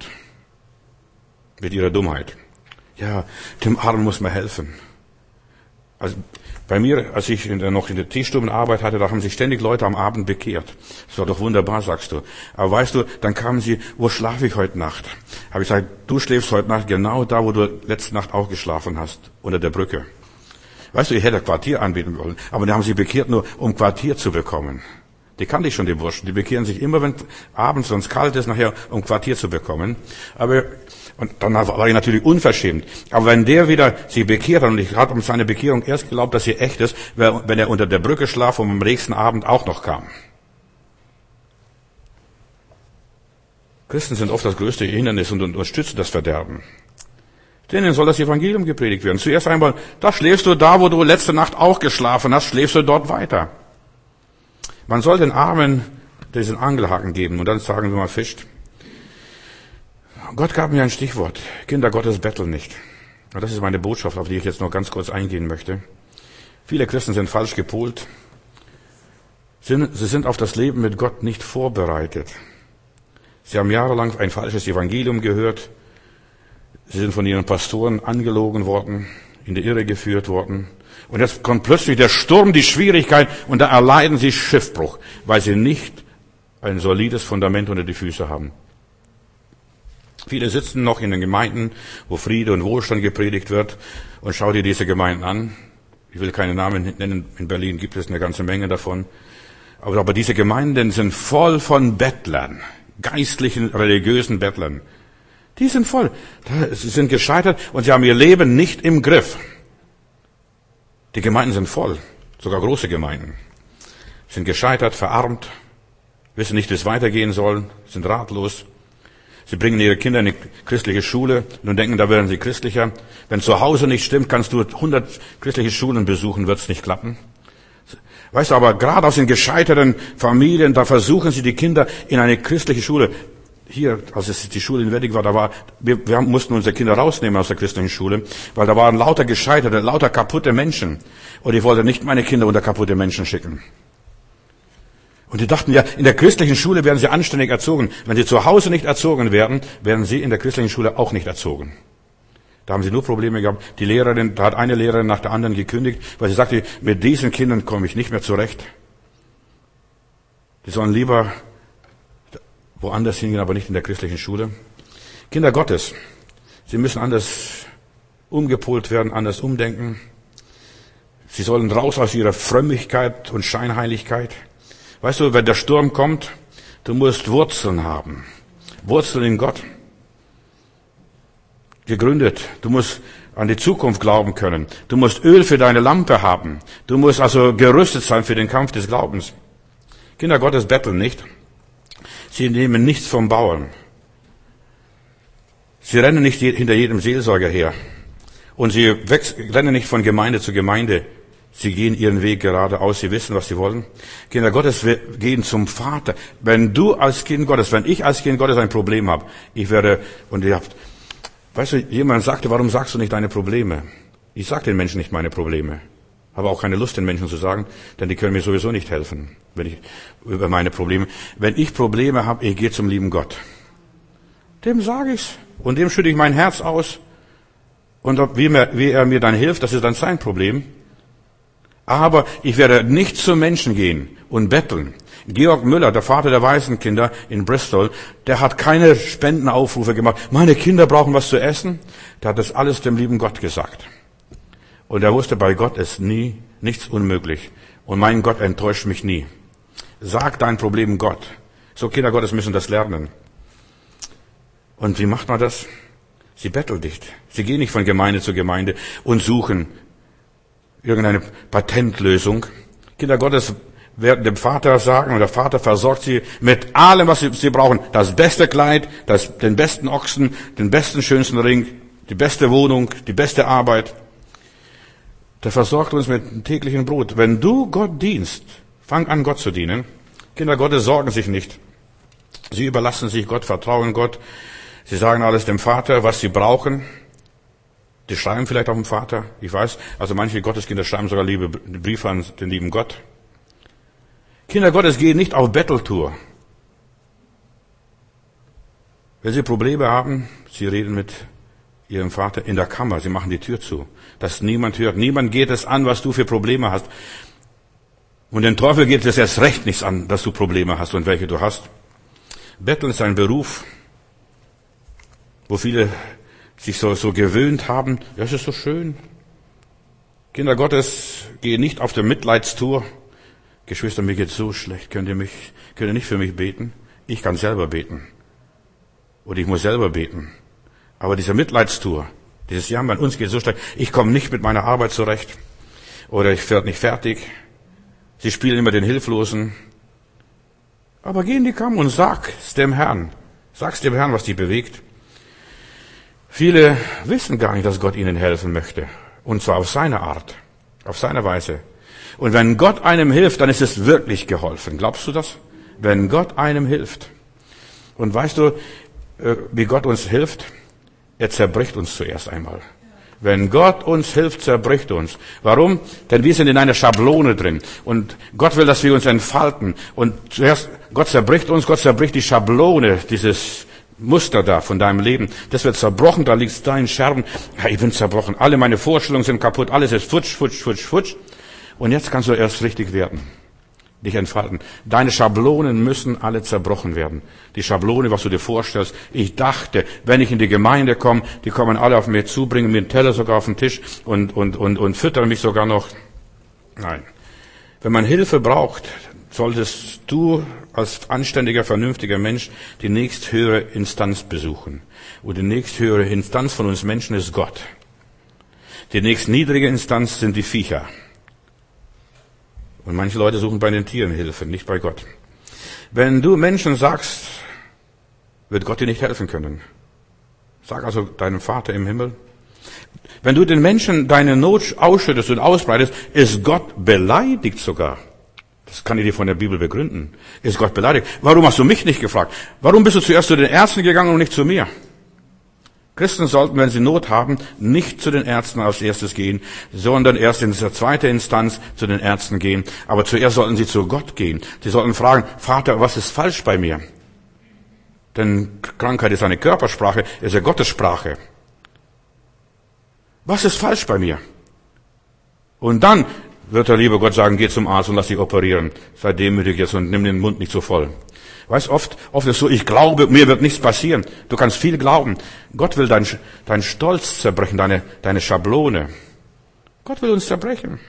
A: Mit ihrer Dummheit. Ja, dem Armen muss man helfen. Also bei mir, als ich in der, noch in der Teestubenarbeit hatte, da haben sich ständig Leute am Abend bekehrt. Das war doch wunderbar, sagst du. Aber weißt du, dann kamen sie, wo schlafe ich heute Nacht? Habe ich gesagt, du schläfst heute Nacht genau da, wo du letzte Nacht auch geschlafen hast, unter der Brücke. Weißt du, ich hätte Quartier anbieten wollen, aber die haben sie bekehrt nur, um Quartier zu bekommen. Die kannte ich schon, die Burschen. Die bekehren sich immer, wenn abends, wenn es kalt ist, nachher, um Quartier zu bekommen. Aber, und dann war ich natürlich unverschämt. Aber wenn der wieder sich bekehrt hat, und ich habe um seine Bekehrung erst geglaubt, dass sie echt ist, wenn er unter der Brücke schlaf und am nächsten Abend auch noch kam. Christen sind oft das größte Hindernis und unterstützen das Verderben. Denen soll das Evangelium gepredigt werden. Zuerst einmal, da schläfst du da, wo du letzte Nacht auch geschlafen hast, schläfst du dort weiter. Man soll den Armen diesen Angelhaken geben und dann sagen, wenn man fischt. Gott gab mir ein Stichwort. Kinder Gottes betteln nicht. Und das ist meine Botschaft, auf die ich jetzt noch ganz kurz eingehen möchte. Viele Christen sind falsch gepolt. Sie sind auf das Leben mit Gott nicht vorbereitet. Sie haben jahrelang ein falsches Evangelium gehört. Sie sind von ihren Pastoren angelogen worden, in die Irre geführt worden. Und jetzt kommt plötzlich der Sturm, die Schwierigkeit, und da erleiden sie Schiffbruch, weil sie nicht ein solides Fundament unter die Füße haben. Viele sitzen noch in den Gemeinden, wo Friede und Wohlstand gepredigt wird, und schau dir diese Gemeinden an. Ich will keine Namen nennen, in Berlin gibt es eine ganze Menge davon. Aber, aber diese Gemeinden sind voll von Bettlern, geistlichen, religiösen Bettlern. Die sind voll. Sie sind gescheitert und sie haben ihr Leben nicht im Griff. Die Gemeinden sind voll, sogar große Gemeinden. Sind gescheitert, verarmt, wissen nicht, wie es weitergehen soll, sind ratlos. Sie bringen ihre Kinder in eine christliche Schule und denken, da werden sie christlicher. Wenn zu Hause nicht stimmt, kannst du hundert christliche Schulen besuchen, wird es nicht klappen. Weißt du, aber gerade aus den gescheiterten Familien, da versuchen sie die Kinder in eine christliche Schule. Hier, als es die Schule in Wedding war, da war, wir, wir mussten unsere Kinder rausnehmen aus der christlichen Schule, weil da waren lauter gescheiterte, lauter kaputte Menschen. Und ich wollte nicht meine Kinder unter kaputte Menschen schicken. Und die dachten ja, in der christlichen Schule werden sie anständig erzogen. Wenn sie zu Hause nicht erzogen werden, werden sie in der christlichen Schule auch nicht erzogen. Da haben sie nur Probleme gehabt. Die Lehrerin, da hat eine Lehrerin nach der anderen gekündigt, weil sie sagte, mit diesen Kindern komme ich nicht mehr zurecht. Die sollen lieber woanders hingehen, aber nicht in der christlichen Schule. Kinder Gottes, sie müssen anders umgepolt werden, anders umdenken. Sie sollen raus aus ihrer Frömmigkeit und Scheinheiligkeit. Weißt du, wenn der Sturm kommt, du musst Wurzeln haben. Wurzeln in Gott. Gegründet. Du musst an die Zukunft glauben können. Du musst Öl für deine Lampe haben. Du musst also gerüstet sein für den Kampf des Glaubens. Kinder Gottes betteln nicht. Sie nehmen nichts vom Bauern. Sie rennen nicht hinter jedem Seelsorger her. Und sie rennen nicht von Gemeinde zu Gemeinde. Sie gehen ihren Weg geradeaus. Sie wissen, was sie wollen. Kinder Gottes, wir gehen zum Vater. Wenn du als Kind Gottes, wenn ich als Kind Gottes ein Problem habe, ich werde, und ihr habt, weißt du, jemand sagte, warum sagst du nicht deine Probleme? Ich sage den Menschen nicht meine Probleme. Habe auch keine Lust, den Menschen zu sagen, denn die können mir sowieso nicht helfen, wenn ich über meine Probleme. Wenn ich Probleme habe, ich gehe zum lieben Gott. Dem sage ich's. Und dem schütte ich mein Herz aus. Und ob, wie, mir, wie er mir dann hilft, das ist dann sein Problem. Aber ich werde nicht zu Menschen gehen und betteln. Georg Müller, der Vater der Waisenkinder in Bristol, der hat keine Spendenaufrufe gemacht. Meine Kinder brauchen was zu essen. Der hat das alles dem lieben Gott gesagt. Und er wusste, bei Gott ist nie nichts unmöglich. Und mein Gott enttäuscht mich nie. Sag dein Problem Gott. So Kinder Gottes müssen das lernen. Und wie macht man das? Sie betteln nicht. Sie gehen nicht von Gemeinde zu Gemeinde und suchen irgendeine Patentlösung. Kinder Gottes werden dem Vater sagen, und der Vater versorgt sie mit allem, was sie, sie brauchen. Das beste Kleid, das, den besten Ochsen, den besten, schönsten Ring, die beste Wohnung, die beste Arbeit. Der versorgt uns mit dem täglichen Brot. Wenn du Gott dienst, fang an, Gott zu dienen. Kinder Gottes sorgen sich nicht. Sie überlassen sich Gott, vertrauen Gott. Sie sagen alles dem Vater, was sie brauchen. Die schreiben vielleicht auch dem Vater. Ich weiß, also manche Gotteskinder schreiben sogar liebe Briefe an den lieben Gott. Kinder Gottes gehen nicht auf Betteltour. Wenn sie Probleme haben, sie reden mit ihrem Vater in der Kammer. Sie machen die Tür zu, dass niemand hört. Niemand geht es an, was du für Probleme hast. Und den Teufel geht es erst recht nichts an, dass du Probleme hast und welche du hast. Betteln ist ein Beruf, wo viele sich so, so gewöhnt haben. Ja, es ist so schön. Kinder Gottes gehen nicht auf der Mitleidstour. Geschwister, mir geht's so schlecht. Könnt ihr mich, könnt ihr nicht für mich beten? Ich kann selber beten. Und ich muss selber beten. Aber diese Mitleidstour, dieses Jammern, uns geht so schlecht. Ich komme nicht mit meiner Arbeit zurecht. Oder ich werde nicht fertig. Sie spielen immer den Hilflosen. Aber geh in die Kammer und sag's dem Herrn. Sag's dem Herrn, was dich bewegt. Viele wissen gar nicht, dass Gott ihnen helfen möchte. Und zwar auf seine Art, auf seine Weise. Und wenn Gott einem hilft, dann ist es wirklich geholfen. Glaubst du das? Wenn Gott einem hilft. Und weißt du, wie Gott uns hilft? Er zerbricht uns zuerst einmal. Wenn Gott uns hilft, zerbricht uns. Warum? Denn wir sind in einer Schablone drin. Und Gott will, dass wir uns entfalten. Und zuerst, Gott zerbricht uns, Gott zerbricht die Schablone, dieses Muster da von deinem Leben. Das wird zerbrochen, da liegt dein Scherben. Ja, ich bin zerbrochen. Alle meine Vorstellungen sind kaputt. Alles ist futsch, futsch, futsch, futsch. Und jetzt kannst du erst richtig werden. Dich entfalten. Deine Schablonen müssen alle zerbrochen werden. Die Schablone, was du dir vorstellst. Ich dachte, wenn ich in die Gemeinde komme, die kommen alle auf mich zu, bringen mir einen Teller sogar auf den Tisch und, und, und, und füttern mich sogar noch. Nein. Wenn man Hilfe braucht, solltest du als anständiger, vernünftiger Mensch die nächsthöhere Instanz besuchen. Und die nächsthöhere Instanz von uns Menschen ist Gott. Die nächstniedrige Instanz sind die Viecher. Und manche Leute suchen bei den Tieren Hilfe, nicht bei Gott. Wenn du Menschen sagst, wird Gott dir nicht helfen können. Sag also deinem Vater im Himmel. Wenn du den Menschen deine Not ausschüttest und ausbreitest, ist Gott beleidigt sogar. Das kann ich dir von der Bibel begründen. Ist Gott beleidigt? Warum hast du mich nicht gefragt? Warum bist du zuerst zu den Ärzten gegangen und nicht zu mir? Christen sollten, wenn sie Not haben, nicht zu den Ärzten als erstes gehen, sondern erst in der zweiten Instanz zu den Ärzten gehen. Aber zuerst sollten sie zu Gott gehen. Sie sollten fragen, Vater, was ist falsch bei mir? Denn Krankheit ist eine Körpersprache, ist eine Gottessprache. Was ist falsch bei mir? Und dann wird der liebe Gott sagen, geh zum Arzt und lass dich operieren. Sei demütig jetzt und nimm den Mund nicht so voll. Weißt, oft, oft ist so, ich glaube, mir wird nichts passieren. Du kannst viel glauben. Gott will deinen dein Stolz zerbrechen, deine, deine Schablone. Gott will uns zerbrechen.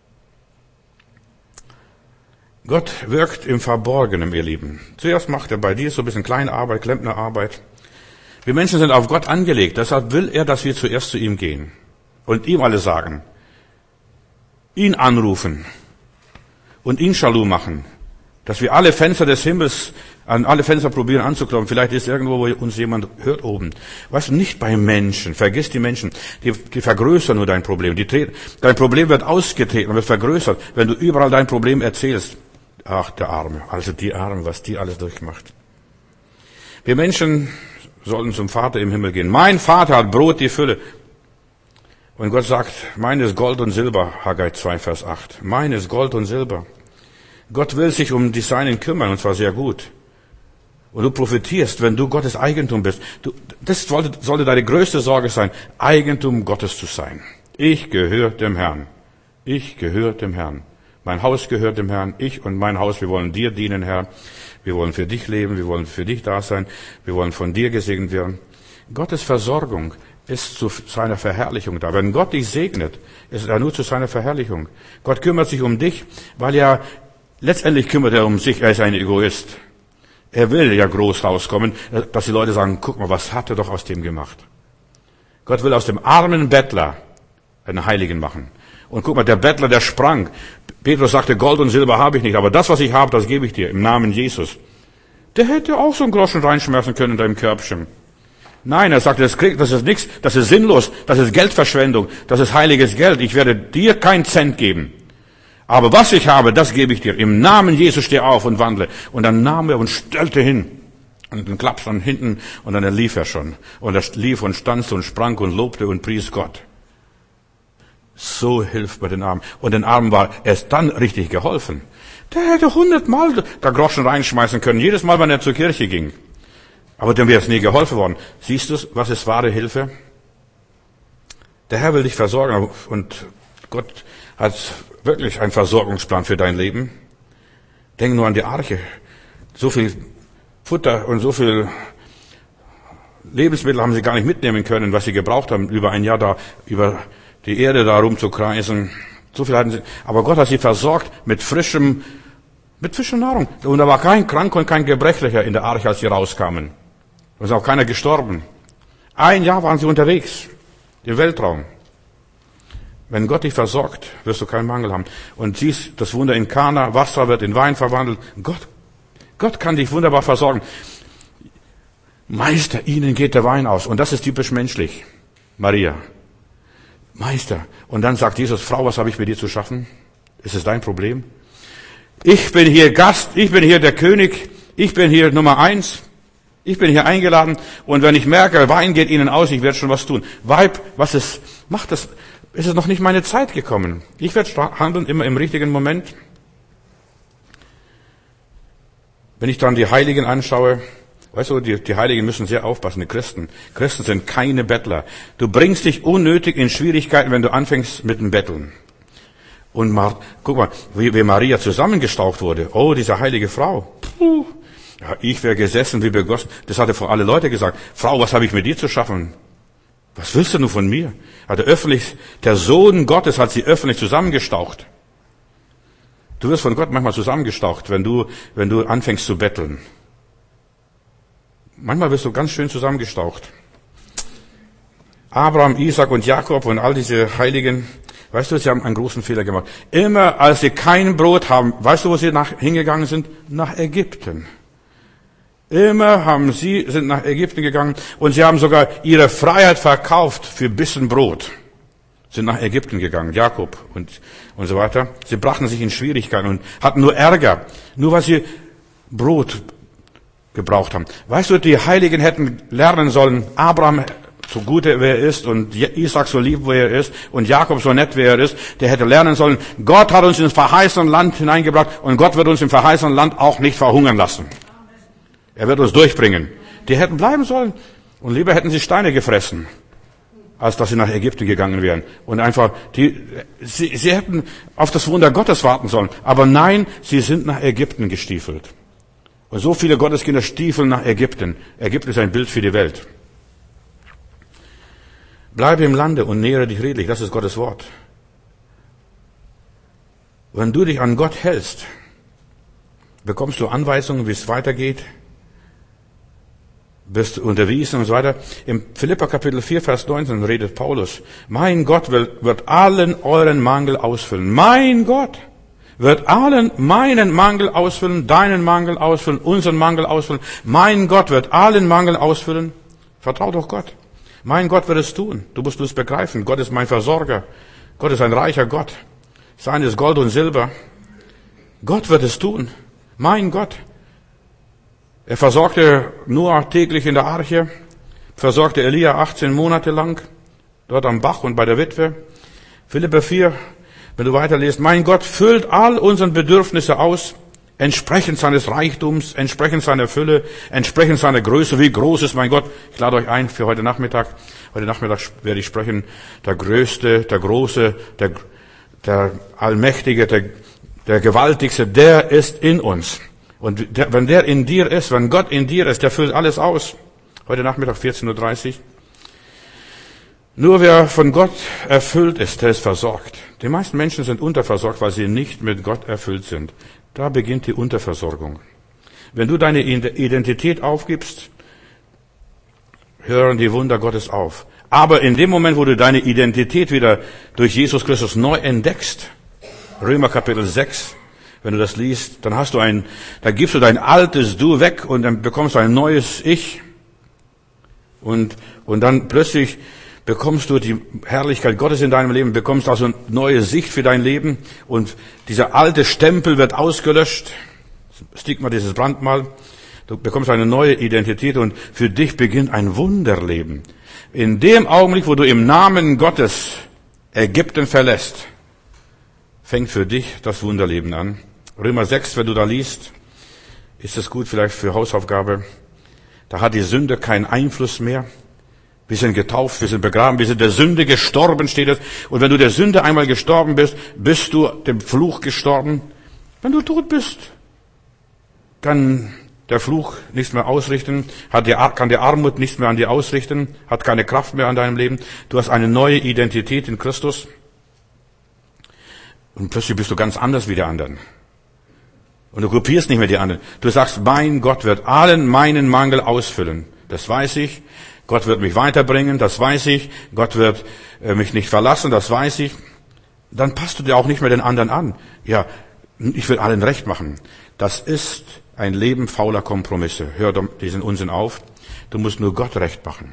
A: Gott wirkt im Verborgenen, ihr Lieben. Zuerst macht er bei dir so ein bisschen kleine Arbeit, Klempnerarbeit. Wir Menschen sind auf Gott angelegt. Deshalb will er, dass wir zuerst zu ihm gehen. Und ihm alles sagen. Ihn anrufen. Und ihn Shalom machen. Dass wir alle Fenster des Himmels, an alle Fenster probieren anzuklopfen. Vielleicht ist irgendwo, wo uns jemand hört oben. Weißt du, nicht bei Menschen. Vergiss die Menschen. Die, die vergrößern nur dein Problem. Die, dein Problem wird ausgetreten, wird vergrößert, wenn du überall dein Problem erzählst. Ach, der Arme. Also die Arme, was die alles durchmacht. Wir Menschen sollten zum Vater im Himmel gehen. Mein Vater hat Brot die Fülle. Und Gott sagt, mein ist Gold und Silber. Haggai zwei, Vers acht. Mein ist Gold und Silber. Gott will sich um die Seinen kümmern, und zwar sehr gut. Und du profitierst, wenn du Gottes Eigentum bist. Du, das sollte, sollte deine größte Sorge sein, Eigentum Gottes zu sein. Ich gehöre dem Herrn. Ich gehöre dem Herrn. Mein Haus gehört dem Herrn. Ich und mein Haus, wir wollen dir dienen, Herr. Wir wollen für dich leben. Wir wollen für dich da sein. Wir wollen von dir gesegnet werden. Gottes Versorgung ist zu seiner Verherrlichung da. Wenn Gott dich segnet, ist er nur zu seiner Verherrlichung. Gott kümmert sich um dich, weil er letztendlich kümmert er um sich, er ist ein Egoist. Er will ja groß rauskommen, dass die Leute sagen, guck mal, was hat er doch aus dem gemacht. Gott will aus dem armen Bettler einen Heiligen machen. Und guck mal, der Bettler, der sprang. Petrus sagte, Gold und Silber habe ich nicht, aber das, was ich habe, das gebe ich dir, im Namen Jesus. Der hätte auch so einen Groschen reinschmeißen können in deinem Körbchen. Nein, er sagte, das, krieg, das ist nichts, das ist sinnlos, das ist Geldverschwendung, das ist heiliges Geld. Ich werde dir keinen Cent geben. Aber was ich habe, das gebe ich dir. Im Namen Jesus steh auf und wandle. Und dann nahm er und stellte hin. Und dann klappte von hinten und dann lief er schon. Und er lief und stanzte und sprang und lobte und pries Gott. So hilft bei den Armen. Und den Armen war erst dann richtig geholfen. Der hätte hundertmal da Groschen reinschmeißen können, jedes Mal, wenn er zur Kirche ging. Aber dem wäre es nie geholfen worden. Siehst du, was ist wahre Hilfe? Der Herr will dich versorgen und Gott hat wirklich einen Versorgungsplan für dein Leben. Denk nur an die Arche. So viel Futter und so viel Lebensmittel haben sie gar nicht mitnehmen können, was sie gebraucht haben, über ein Jahr da, über die Erde da rumzukreisen. So viel hatten sie. Aber Gott hat sie versorgt mit frischem, mit frischer Nahrung. Und da war kein Kranker und kein Gebrechlicher in der Arche, als sie rauskamen. Da ist auch keiner gestorben. Ein Jahr waren sie unterwegs. Im Weltraum. Wenn Gott dich versorgt, wirst du keinen Mangel haben. Und siehst das Wunder in Kana, Wasser wird in Wein verwandelt. Gott, Gott kann dich wunderbar versorgen. Meister, ihnen geht der Wein aus. Und das ist typisch menschlich. Maria. Meister. Und dann sagt Jesus, Frau, was habe ich mit dir zu schaffen? Ist es dein Problem? Ich bin hier Gast, ich bin hier der König, ich bin hier Nummer eins. Ich bin hier eingeladen. Und wenn ich merke, Wein geht ihnen aus, ich werde schon was tun. Weib, was ist, macht das? Ist es noch nicht meine Zeit gekommen? Ich werde handeln immer im richtigen Moment. Wenn ich dann die Heiligen anschaue, weißt du, die, die Heiligen müssen sehr aufpassen, die Christen. Christen sind keine Bettler. Du bringst dich unnötig in Schwierigkeiten, wenn du anfängst mit dem Betteln. Und Mar- guck mal, wie, wie Maria zusammengestaucht wurde. Oh, diese heilige Frau. Puh. Ja, ich wäre gesessen wie begossen. Das hatte vor alle Leute gesagt. Frau, was habe ich mit dir zu schaffen? Was willst du nur von mir? Hat er öffentlich, der Sohn Gottes hat sie öffentlich zusammengestaucht. Du wirst von Gott manchmal zusammengestaucht, wenn du, wenn du anfängst zu betteln. Manchmal wirst du ganz schön zusammengestaucht. Abraham, Isaac und Jakob und all diese Heiligen, weißt du, sie haben einen großen Fehler gemacht. Immer als sie kein Brot haben, weißt du, wo sie nach, hingegangen sind? Nach Ägypten. Immer haben sie, sind nach Ägypten gegangen und sie haben sogar ihre Freiheit verkauft für Bissen Brot. Sind nach Ägypten gegangen, Jakob und, und so weiter. Sie brachten sich in Schwierigkeiten und hatten nur Ärger, nur weil sie Brot gebraucht haben. Weißt du, die Heiligen hätten lernen sollen, Abraham, so gut er ist und Isaac so lieb, wie er ist und Jakob so nett, wie er ist, der hätte lernen sollen, Gott hat uns ins verheißene Land hineingebracht und Gott wird uns im verheißenen Land auch nicht verhungern lassen. Er wird uns durchbringen. Die hätten bleiben sollen. Und lieber hätten sie Steine gefressen, als dass sie nach Ägypten gegangen wären. Und einfach, die, sie, sie hätten auf das Wunder Gottes warten sollen. Aber nein, sie sind nach Ägypten gestiefelt. Und so viele Gotteskinder stiefeln nach Ägypten. Ägypten ist ein Bild für die Welt. Bleibe im Lande und nähere dich redlich. Das ist Gottes Wort. Wenn du dich an Gott hältst, bekommst du Anweisungen, wie es weitergeht. Bist unterwiesen und so weiter. Im Philipper Kapitel vier, Vers neunzehn redet Paulus, mein Gott will, wird allen euren Mangel ausfüllen. Mein Gott! wird allen meinen Mangel ausfüllen, deinen Mangel ausfüllen, unseren Mangel ausfüllen. Mein Gott wird allen Mangel ausfüllen. Vertrau doch Gott. Mein Gott wird es tun. Du musst es begreifen. Gott ist mein Versorger. Gott ist ein reicher Gott. Sein ist Gold und Silber. Gott wird es tun. Mein Gott. Er versorgte Noah täglich in der Arche, versorgte Elia achtzehn Monate lang, dort am Bach und bei der Witwe. Philipper vier, wenn du weiterliest, mein Gott füllt all unsere Bedürfnisse aus, entsprechend seines Reichtums, entsprechend seiner Fülle, entsprechend seiner Größe. Wie groß ist mein Gott? Ich lade euch ein für heute Nachmittag. Heute Nachmittag werde ich sprechen, der Größte, der Große, der, der Allmächtige, der, der Gewaltigste, der ist in uns. Und der, wenn der in dir ist, wenn Gott in dir ist, der füllt alles aus. Heute Nachmittag vierzehn Uhr dreißig. Nur wer von Gott erfüllt ist, der ist versorgt. Die meisten Menschen sind unterversorgt, weil sie nicht mit Gott erfüllt sind. Da beginnt die Unterversorgung. Wenn du deine Identität aufgibst, hören die Wunder Gottes auf. Aber in dem Moment, wo du deine Identität wieder durch Jesus Christus neu entdeckst, Römer Kapitel sechs, wenn du das liest, dann hast du ein, da gibst du dein altes Du weg und dann bekommst du ein neues Ich. Und, und dann plötzlich bekommst du die Herrlichkeit Gottes in deinem Leben, bekommst also eine neue Sicht für dein Leben und dieser alte Stempel wird ausgelöscht. Stigma, dieses Brandmal. Du bekommst eine neue Identität und für dich beginnt ein Wunderleben. In dem Augenblick, wo du im Namen Gottes Ägypten verlässt, fängt für dich das Wunderleben an. Römer sechs, wenn du da liest, ist es gut vielleicht für Hausaufgabe. Da hat die Sünde keinen Einfluss mehr. Wir sind getauft, wir sind begraben, wir sind der Sünde gestorben, steht es. Und wenn du der Sünde einmal gestorben bist, bist du dem Fluch gestorben. Wenn du tot bist, kann der Fluch nichts mehr ausrichten, hat die, kann die Armut nichts mehr an dir ausrichten, hat keine Kraft mehr an deinem Leben. Du hast eine neue Identität in Christus. Und plötzlich bist du ganz anders wie die anderen. Und du kopierst nicht mehr die anderen. Du sagst, mein Gott wird allen meinen Mangel ausfüllen. Das weiß ich. Gott wird mich weiterbringen, das weiß ich. Gott wird äh, mich nicht verlassen, das weiß ich. Dann passt du dir auch nicht mehr den anderen an. Ja, ich will allen recht machen. Das ist ein Leben fauler Kompromisse. Hör diesen Unsinn auf. Du musst nur Gott recht machen.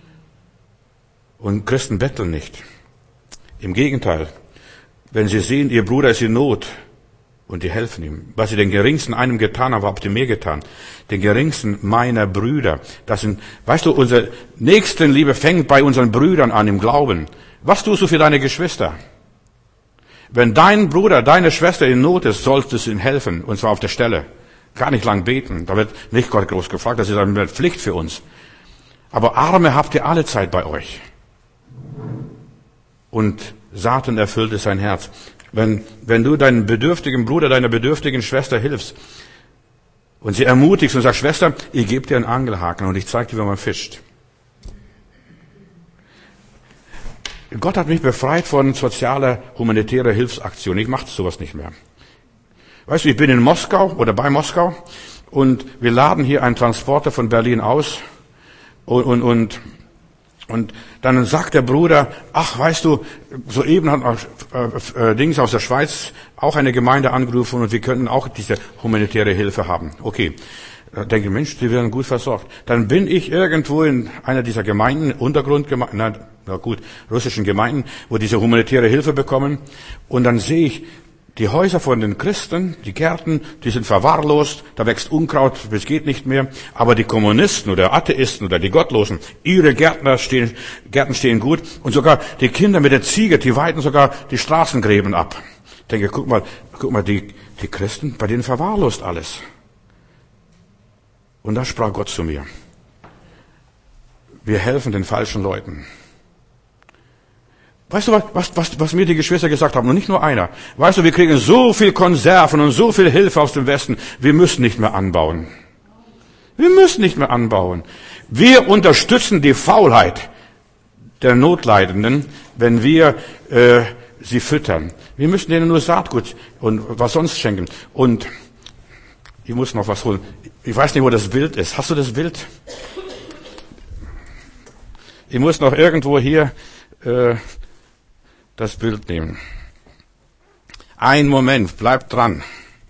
A: Und Christen betteln nicht. Im Gegenteil. Wenn sie sehen, ihr Bruder ist in Not, und die helfen ihm. Was sie den geringsten einem getan haben, habt ihr mir getan. Den geringsten meiner Brüder. Das sind, weißt du, unsere Nächstenliebe fängt bei unseren Brüdern an im Glauben. Was tust du für deine Geschwister? Wenn dein Bruder, deine Schwester in Not ist, sollst du ihnen helfen. Und zwar auf der Stelle. Gar nicht lang beten. Da wird nicht Gott groß gefragt. Das ist eine Pflicht für uns. Aber Arme habt ihr alle Zeit bei euch. Und Satan erfüllt es sein Herz. Wenn, wenn du deinem bedürftigen Bruder, deiner bedürftigen Schwester hilfst und sie ermutigst und sagst, Schwester, ich gebe dir einen Angelhaken und ich zeige dir, wie man fischt. Gott hat mich befreit von sozialer, humanitärer Hilfsaktion. Ich mache sowas nicht mehr. Weißt du, ich bin in Moskau oder bei Moskau und wir laden hier einen Transporter von Berlin aus und, und, und Und dann sagt der Bruder, ach, weißt du, soeben hat äh, äh, Dings aus der Schweiz auch eine Gemeinde angerufen und wir könnten auch diese humanitäre Hilfe haben. Okay, da denke ich, Mensch, die werden gut versorgt. Dann bin ich irgendwo in einer dieser Gemeinden, Untergrundgemeinden, na, na gut, russischen Gemeinden, wo diese humanitäre Hilfe bekommen. Und dann sehe ich, die Häuser von den Christen, die Gärten, die sind verwahrlost, da wächst Unkraut, es geht nicht mehr. Aber die Kommunisten oder Atheisten oder die Gottlosen, ihre Gärtner stehen, Gärten stehen gut. Und sogar die Kinder mit der Ziege, die weiden sogar die Straßengräben ab. Ich denke, guck mal, guck mal, die, die Christen, bei denen verwahrlost alles. Und da sprach Gott zu mir. Wir helfen den falschen Leuten. Weißt du, was, was, was mir die Geschwister gesagt haben? Und nicht nur einer. Weißt du, wir kriegen so viel Konserven und so viel Hilfe aus dem Westen. Wir müssen nicht mehr anbauen. Wir müssen nicht mehr anbauen. Wir unterstützen die Faulheit der Notleidenden, wenn wir äh, sie füttern. Wir müssen denen nur Saatgut und was sonst schenken. Und ich muss noch was holen. Ich weiß nicht, wo das Bild ist. Hast du das Bild? Ich muss noch irgendwo hier äh, das Bild nehmen. Ein Moment, bleibt dran.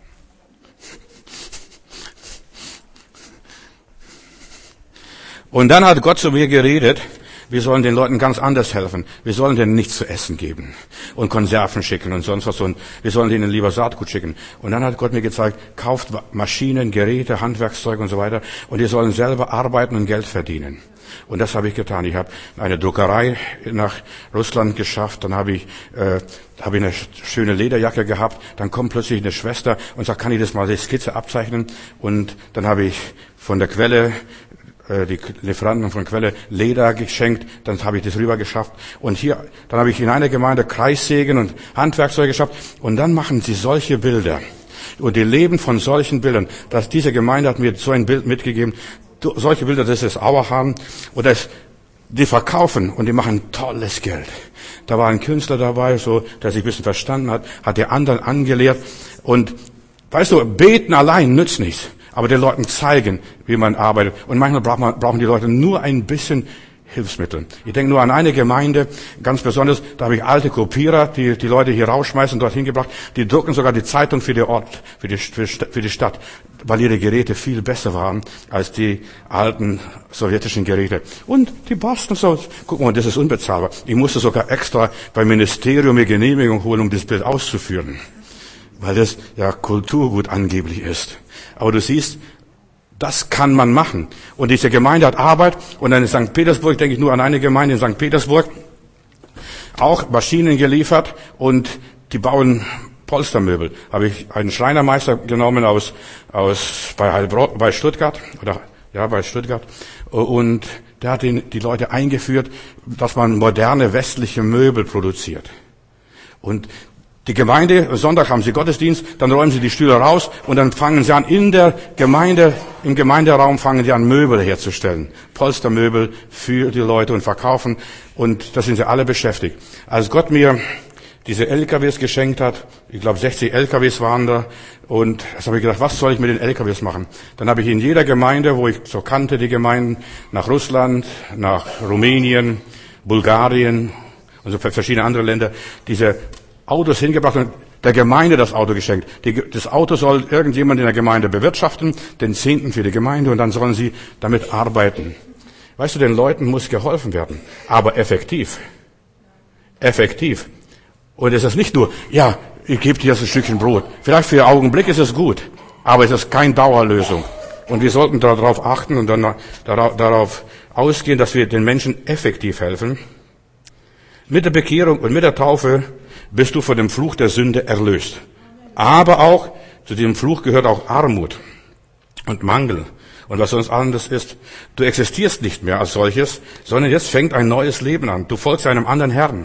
A: Und dann hat Gott zu mir geredet, wir sollen den Leuten ganz anders helfen. Wir sollen denen nichts zu essen geben und Konserven schicken und sonst was. Und wir sollen denen lieber Saatgut schicken. Und dann hat Gott mir gezeigt, kauft Maschinen, Geräte, Handwerkszeug und so weiter. Und die sollen selber arbeiten und Geld verdienen. Und das habe ich getan. Ich habe eine Druckerei nach Russland geschafft. Dann habe ich, äh, habe ich eine schöne Lederjacke gehabt. Dann kommt plötzlich eine Schwester und sagt, kann ich das mal die Skizze abzeichnen? Und dann habe ich von der Quelle die Lieferanten von Quelle Leder geschenkt, dann habe ich das rüber geschafft. Und hier, dann habe ich in einer Gemeinde Kreissägen und Handwerkzeuge geschafft. Und dann machen sie solche Bilder. Und die leben von solchen Bildern. Dass diese Gemeinde hat mir so ein Bild mitgegeben. Solche Bilder, das ist Auerhahn. Und das, die verkaufen und die machen tolles Geld. Da war ein Künstler dabei, so, der sich ein bisschen verstanden hat, hat die anderen angelehrt. Und, weißt du, beten allein nützt nichts. Aber den Leuten zeigen, wie man arbeitet. Und manchmal braucht man, brauchen die Leute nur ein bisschen Hilfsmittel. Ich denke nur an eine Gemeinde, ganz besonders, da habe ich alte Kopierer, die die Leute hier rausschmeißen, dorthin gebracht. Die drucken sogar die Zeitung für den Ort, für die, für die Stadt, weil ihre Geräte viel besser waren als die alten sowjetischen Geräte. Und die basteln so. Guck mal, das ist unbezahlbar. Ich musste sogar extra beim Ministerium eine Genehmigung holen, um das Bild auszuführen. Weil das ja Kulturgut angeblich ist. Aber du siehst, das kann man machen. Und diese Gemeinde hat Arbeit. Und dann in Sankt Petersburg, denke ich nur an eine Gemeinde in Sankt Petersburg, auch Maschinen geliefert und die bauen Polstermöbel. Habe ich einen Schreinermeister genommen aus, aus bei Heilbronn, bei Stuttgart, oder, ja, bei Stuttgart. Und der hat den, die Leute eingeführt, dass man moderne westliche Möbel produziert. Und die Gemeinde, Sonntag haben sie Gottesdienst, dann räumen sie die Stühle raus und dann fangen sie an, in der Gemeinde, im Gemeinderaum fangen sie an, Möbel herzustellen. Polstermöbel für die Leute und verkaufen. Und da sind sie alle beschäftigt. Als Gott mir diese L K Ws geschenkt hat, ich glaube sechzig L K Ws waren da, und das habe ich gedacht, was soll ich mit den L K Ws machen? Dann habe ich in jeder Gemeinde, wo ich so kannte, die Gemeinden, nach Russland, nach Rumänien, Bulgarien und so verschiedene andere Länder, diese Autos hingebracht und der Gemeinde das Auto geschenkt. Die, das Auto soll irgendjemand in der Gemeinde bewirtschaften, den Zehnten für die Gemeinde, und dann sollen sie damit arbeiten. Weißt du, den Leuten muss geholfen werden, aber effektiv. Effektiv. Und es ist nicht nur, ja, ich gebe dir jetzt ein Stückchen Brot. Vielleicht für den Augenblick ist es gut, aber es ist keine Dauerlösung. Und wir sollten darauf achten und dann darauf ausgehen, dass wir den Menschen effektiv helfen. Mit der Bekehrung und mit der Taufe bist du von dem Fluch der Sünde erlöst. Aber auch, zu diesem Fluch gehört auch Armut und Mangel und was sonst anderes ist. Du existierst nicht mehr als solches, sondern jetzt fängt ein neues Leben an. Du folgst einem anderen Herrn.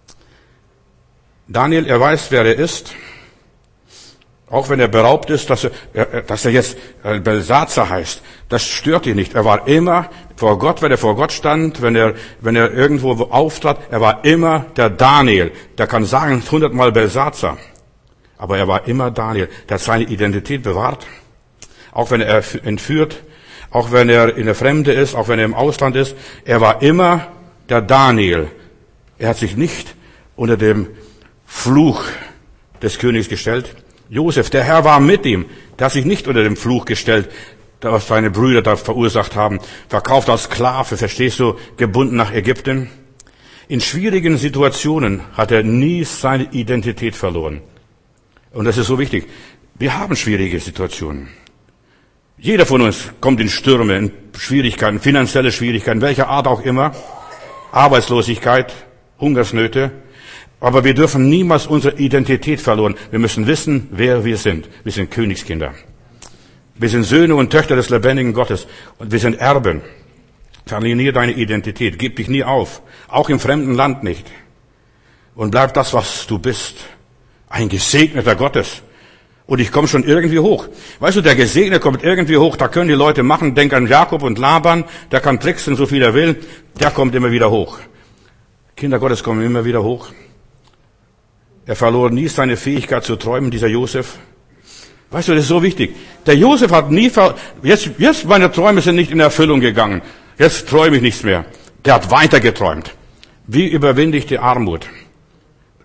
A: Daniel, er weiß, wer er ist. Auch wenn er beraubt ist, dass er, dass er jetzt Belsazar heißt. Das stört ihn nicht. Er war immer vor Gott, wenn er vor Gott stand, wenn er, wenn er irgendwo auftrat, er war immer der Daniel. Der kann sagen hundertmal Belsazar. Aber er war immer Daniel. Der hat seine Identität bewahrt. Auch wenn er entführt, auch wenn er in der Fremde ist, auch wenn er im Ausland ist. Er war immer der Daniel. Er hat sich nicht unter dem Fluch des Königs gestellt. Josef, der Herr war mit ihm. Der hat sich nicht unter dem Fluch gestellt, was seine Brüder da verursacht haben. Verkauft als Sklave, verstehst du, gebunden nach Ägypten. In schwierigen Situationen hat er nie seine Identität verloren. Und das ist so wichtig. Wir haben schwierige Situationen. Jeder von uns kommt in Stürme, in Schwierigkeiten, finanzielle Schwierigkeiten, welcher Art auch immer. Arbeitslosigkeit, Hungersnöte. Aber wir dürfen niemals unsere Identität verloren. Wir müssen wissen, wer wir sind. Wir sind Königskinder. Wir sind Söhne und Töchter des lebendigen Gottes. Und wir sind Erben. Verliere nie deine Identität. Gib dich nie auf. Auch im fremden Land nicht. Und bleib das, was du bist. Ein Gesegneter Gottes. Und ich komme schon irgendwie hoch. Weißt du, der Gesegnete kommt irgendwie hoch. Da können die Leute machen. Denk an Jakob und Laban. Der kann tricksen, so viel er will. Der kommt immer wieder hoch. Kinder Gottes kommen immer wieder hoch. Er verlor nie seine Fähigkeit zu träumen, dieser Josef. Weißt du, das ist so wichtig. Der Josef hat nie, ver- jetzt, jetzt meine Träume sind nicht in Erfüllung gegangen. Jetzt träume ich nichts mehr. Der hat weiter geträumt. Wie überwinde ich die Armut?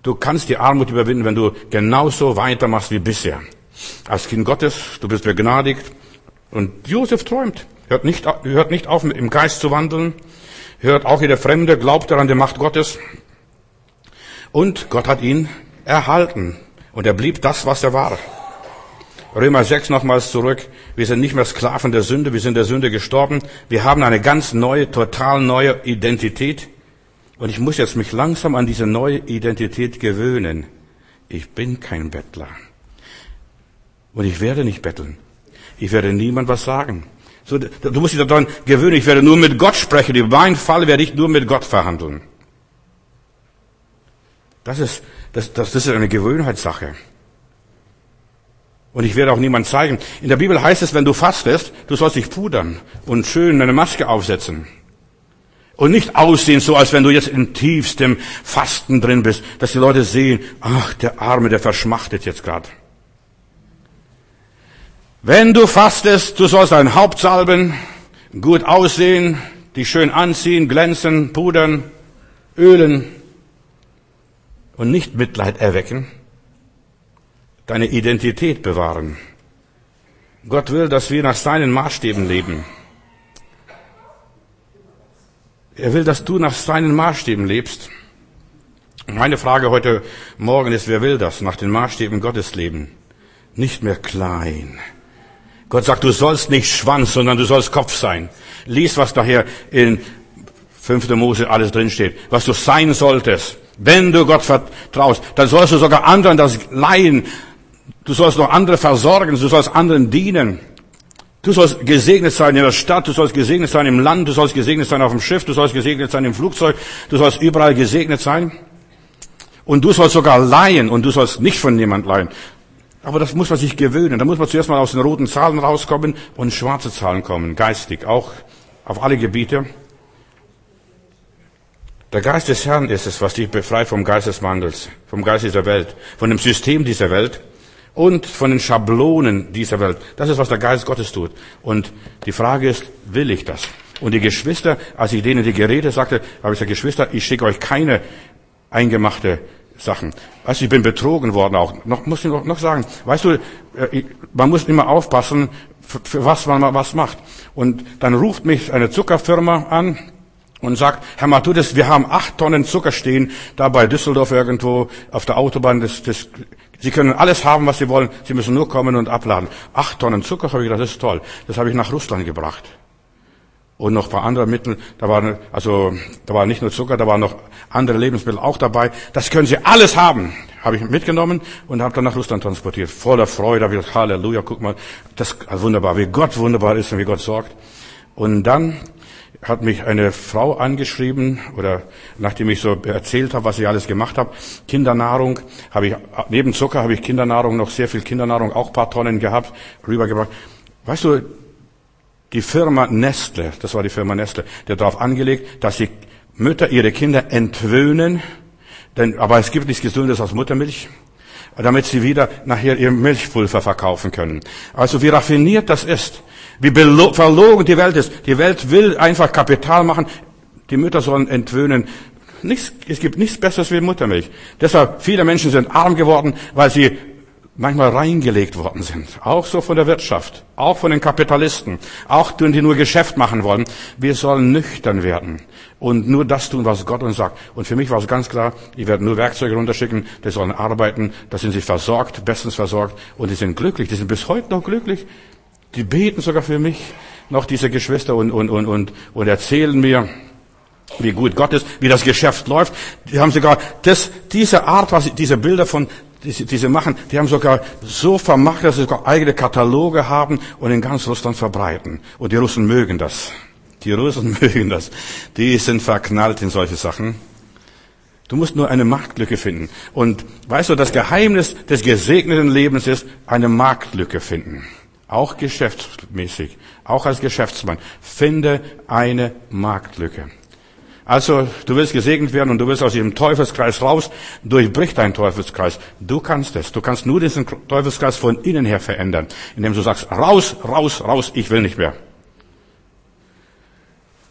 A: Du kannst die Armut überwinden, wenn du genauso weitermachst wie bisher. Als Kind Gottes, du bist begnadigt. Und Josef träumt. Hört nicht, hört nicht auf, im Geist zu wandeln. Hört auch jeder Fremde, glaubt er an die Macht Gottes. Und Gott hat ihn erhalten. Und er blieb das, was er war. Römer sechs nochmals zurück. Wir sind nicht mehr Sklaven der Sünde, wir sind der Sünde gestorben. Wir haben eine ganz neue, total neue Identität. Und ich muss jetzt mich langsam an diese neue Identität gewöhnen. Ich bin kein Bettler. Und ich werde nicht betteln. Ich werde niemand was sagen. So, du musst dich daran gewöhnen, ich werde nur mit Gott sprechen. In meinem Fall werde ich nur mit Gott verhandeln. Das ist, das, das, das ist eine Gewöhnheitssache. Und ich werde auch niemand zeigen. In der Bibel heißt es, wenn du fastest, du sollst dich pudern und schön eine Maske aufsetzen. Und nicht aussehen, so als wenn du jetzt in tiefstem Fasten drin bist, dass die Leute sehen, ach, der Arme, der verschmachtet jetzt gerade. Wenn du fastest, du sollst dein Haupt salben, gut aussehen, dich schön anziehen, glänzen, pudern, ölen und nicht Mitleid erwecken, deine Identität bewahren. Gott will, dass wir nach seinen Maßstäben leben. Er will, dass du nach seinen Maßstäben lebst. Meine Frage heute Morgen ist, wer will das? Nach den Maßstäben Gottes leben. Nicht mehr klein. Gott sagt, du sollst nicht Schwanz, sondern du sollst Kopf sein. Lies, was daher in fünfter Mose alles drinsteht. Was du sein solltest. Wenn du Gott vertraust, dann sollst du sogar anderen das leihen. Du sollst noch andere versorgen. Du sollst anderen dienen. Du sollst gesegnet sein in der Stadt, du sollst gesegnet sein im Land, du sollst gesegnet sein auf dem Schiff, du sollst gesegnet sein im Flugzeug, du sollst überall gesegnet sein. Und du sollst sogar leihen und du sollst nicht von jemand leihen. Aber das muss man sich gewöhnen. Da muss man zuerst mal aus den roten Zahlen rauskommen und in schwarze Zahlen kommen, geistig, auch auf alle Gebiete. Der Geist des Herrn ist es, was dich befreit vom Geist des Wandels, vom Geist dieser Welt, von dem System dieser Welt. Und von den Schablonen dieser Welt. Das ist, was der Geist Gottes tut. Und die Frage ist, will ich das? Und die Geschwister, als ich denen die geredet sagte, habe ich gesagt, Geschwister, ich schicke euch keine eingemachte Sachen. Weißt du, ich bin betrogen worden auch. Noch, muss ich noch, noch sagen, weißt du, man muss immer aufpassen, für, für was man was macht. Und dann ruft mich eine Zuckerfirma an und sagt, Herr Matthäus, wir haben acht Tonnen Zucker stehen, da bei Düsseldorf irgendwo auf der Autobahn. Das, das, Sie können alles haben, was Sie wollen. Sie müssen nur kommen und abladen. Acht Tonnen Zucker, habe ich gedacht, das ist toll. Das habe ich nach Russland gebracht. Und noch ein paar andere Mittel. Da waren, also, da war nicht nur Zucker, da waren noch andere Lebensmittel auch dabei. Das können Sie alles haben. Habe ich mitgenommen und habe dann nach Russland transportiert. Voller Freude, habe ich gedacht, Halleluja, guck mal, das ist wunderbar, wie Gott wunderbar ist und wie Gott sorgt. Und dann hat mich eine Frau angeschrieben, oder nachdem ich so erzählt habe, was ich alles gemacht habe, Kindernahrung, habe ich, neben Zucker habe ich Kindernahrung, noch sehr viel Kindernahrung, auch ein paar Tonnen gehabt, rübergebracht. Weißt du, die Firma Nestle, das war die Firma Nestle, der darauf angelegt, dass die Mütter ihre Kinder entwöhnen, denn, aber es gibt nichts Gesundes als Muttermilch, damit sie wieder nachher ihr Milchpulver verkaufen können. Also wie raffiniert das ist. Wie verlogen die Welt ist. Die Welt will einfach Kapital machen. Die Mütter sollen entwöhnen. Nichts, es gibt nichts Besseres wie Muttermilch. Deshalb, viele Menschen sind arm geworden, weil sie manchmal reingelegt worden sind. Auch so von der Wirtschaft. Auch von den Kapitalisten. Auch die, die nur Geschäft machen wollen. Wir sollen nüchtern werden. Und nur das tun, was Gott uns sagt. Und für mich war es ganz klar, ich werde nur Werkzeuge runterschicken. Die sollen arbeiten. Da sind sie versorgt, bestens versorgt. Und die sind glücklich. Die sind bis heute noch glücklich. Die beten sogar für mich, noch diese Geschwister, und, und, und, und, und erzählen mir, wie gut Gott ist, wie das Geschäft läuft. Die haben sogar das, diese Art, was, diese Bilder von, diese, diese machen, die haben sogar so vermacht, dass sie sogar eigene Kataloge haben und in ganz Russland verbreiten. Und die Russen mögen das. Die Russen mögen das. Die sind verknallt in solche Sachen. Du musst nur eine Marktlücke finden. Und weißt du, das Geheimnis des gesegneten Lebens ist, eine Marktlücke finden. Auch geschäftsmäßig, auch als Geschäftsmann. Finde eine Marktlücke. Also, du willst gesegnet werden und du willst aus diesem Teufelskreis raus. Durchbrich deinen Teufelskreis. Du kannst es. Du kannst nur diesen Teufelskreis von innen her verändern. Indem du sagst, raus, raus, raus, ich will nicht mehr.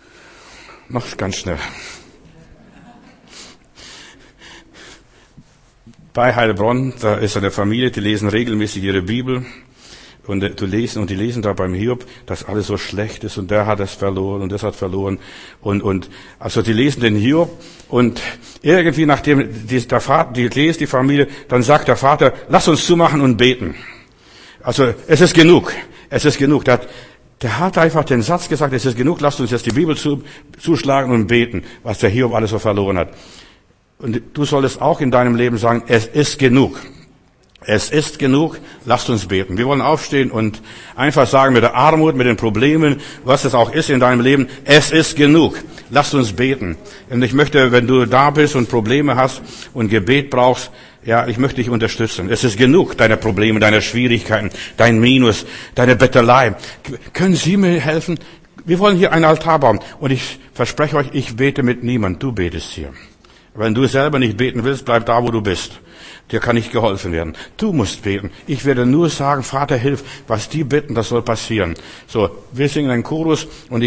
A: Noch ganz schnell. bei Heilbronn, da ist eine Familie, die lesen regelmäßig ihre Bibel. Und du lesen, und die lesen da beim Hiob, dass alles so schlecht ist und der hat es verloren und das hat verloren. Und, und, also die lesen den Hiob und irgendwie nachdem die, der Vater, die lesen die Familie, dann sagt der Vater, lass uns zumachen und beten. Also, es ist genug. Es ist genug. Der hat, der hat einfach den Satz gesagt, es ist genug, lasst uns jetzt die Bibel zu, zuschlagen und beten, was der Hiob alles so verloren hat. Und du solltest auch in deinem Leben sagen, es ist genug. Es ist genug, lasst uns beten. Wir wollen aufstehen und einfach sagen mit der Armut, mit den Problemen, was es auch ist in deinem Leben, es ist genug. Lasst uns beten. Und ich möchte, wenn du da bist und Probleme hast und Gebet brauchst, ja, ich möchte dich unterstützen. Es ist genug, deine Probleme, deine Schwierigkeiten, dein Minus, deine Bettelei. Können Sie mir helfen? Wir wollen hier einen Altar bauen. Und ich verspreche euch, ich bete mit niemand. Du betest hier. Wenn du selber nicht beten willst, bleib da, wo du bist. Dir kann nicht geholfen werden. Du musst beten. Ich werde nur sagen, Vater, hilf, was die bitten, das soll passieren. So, wir singen einen Chorus und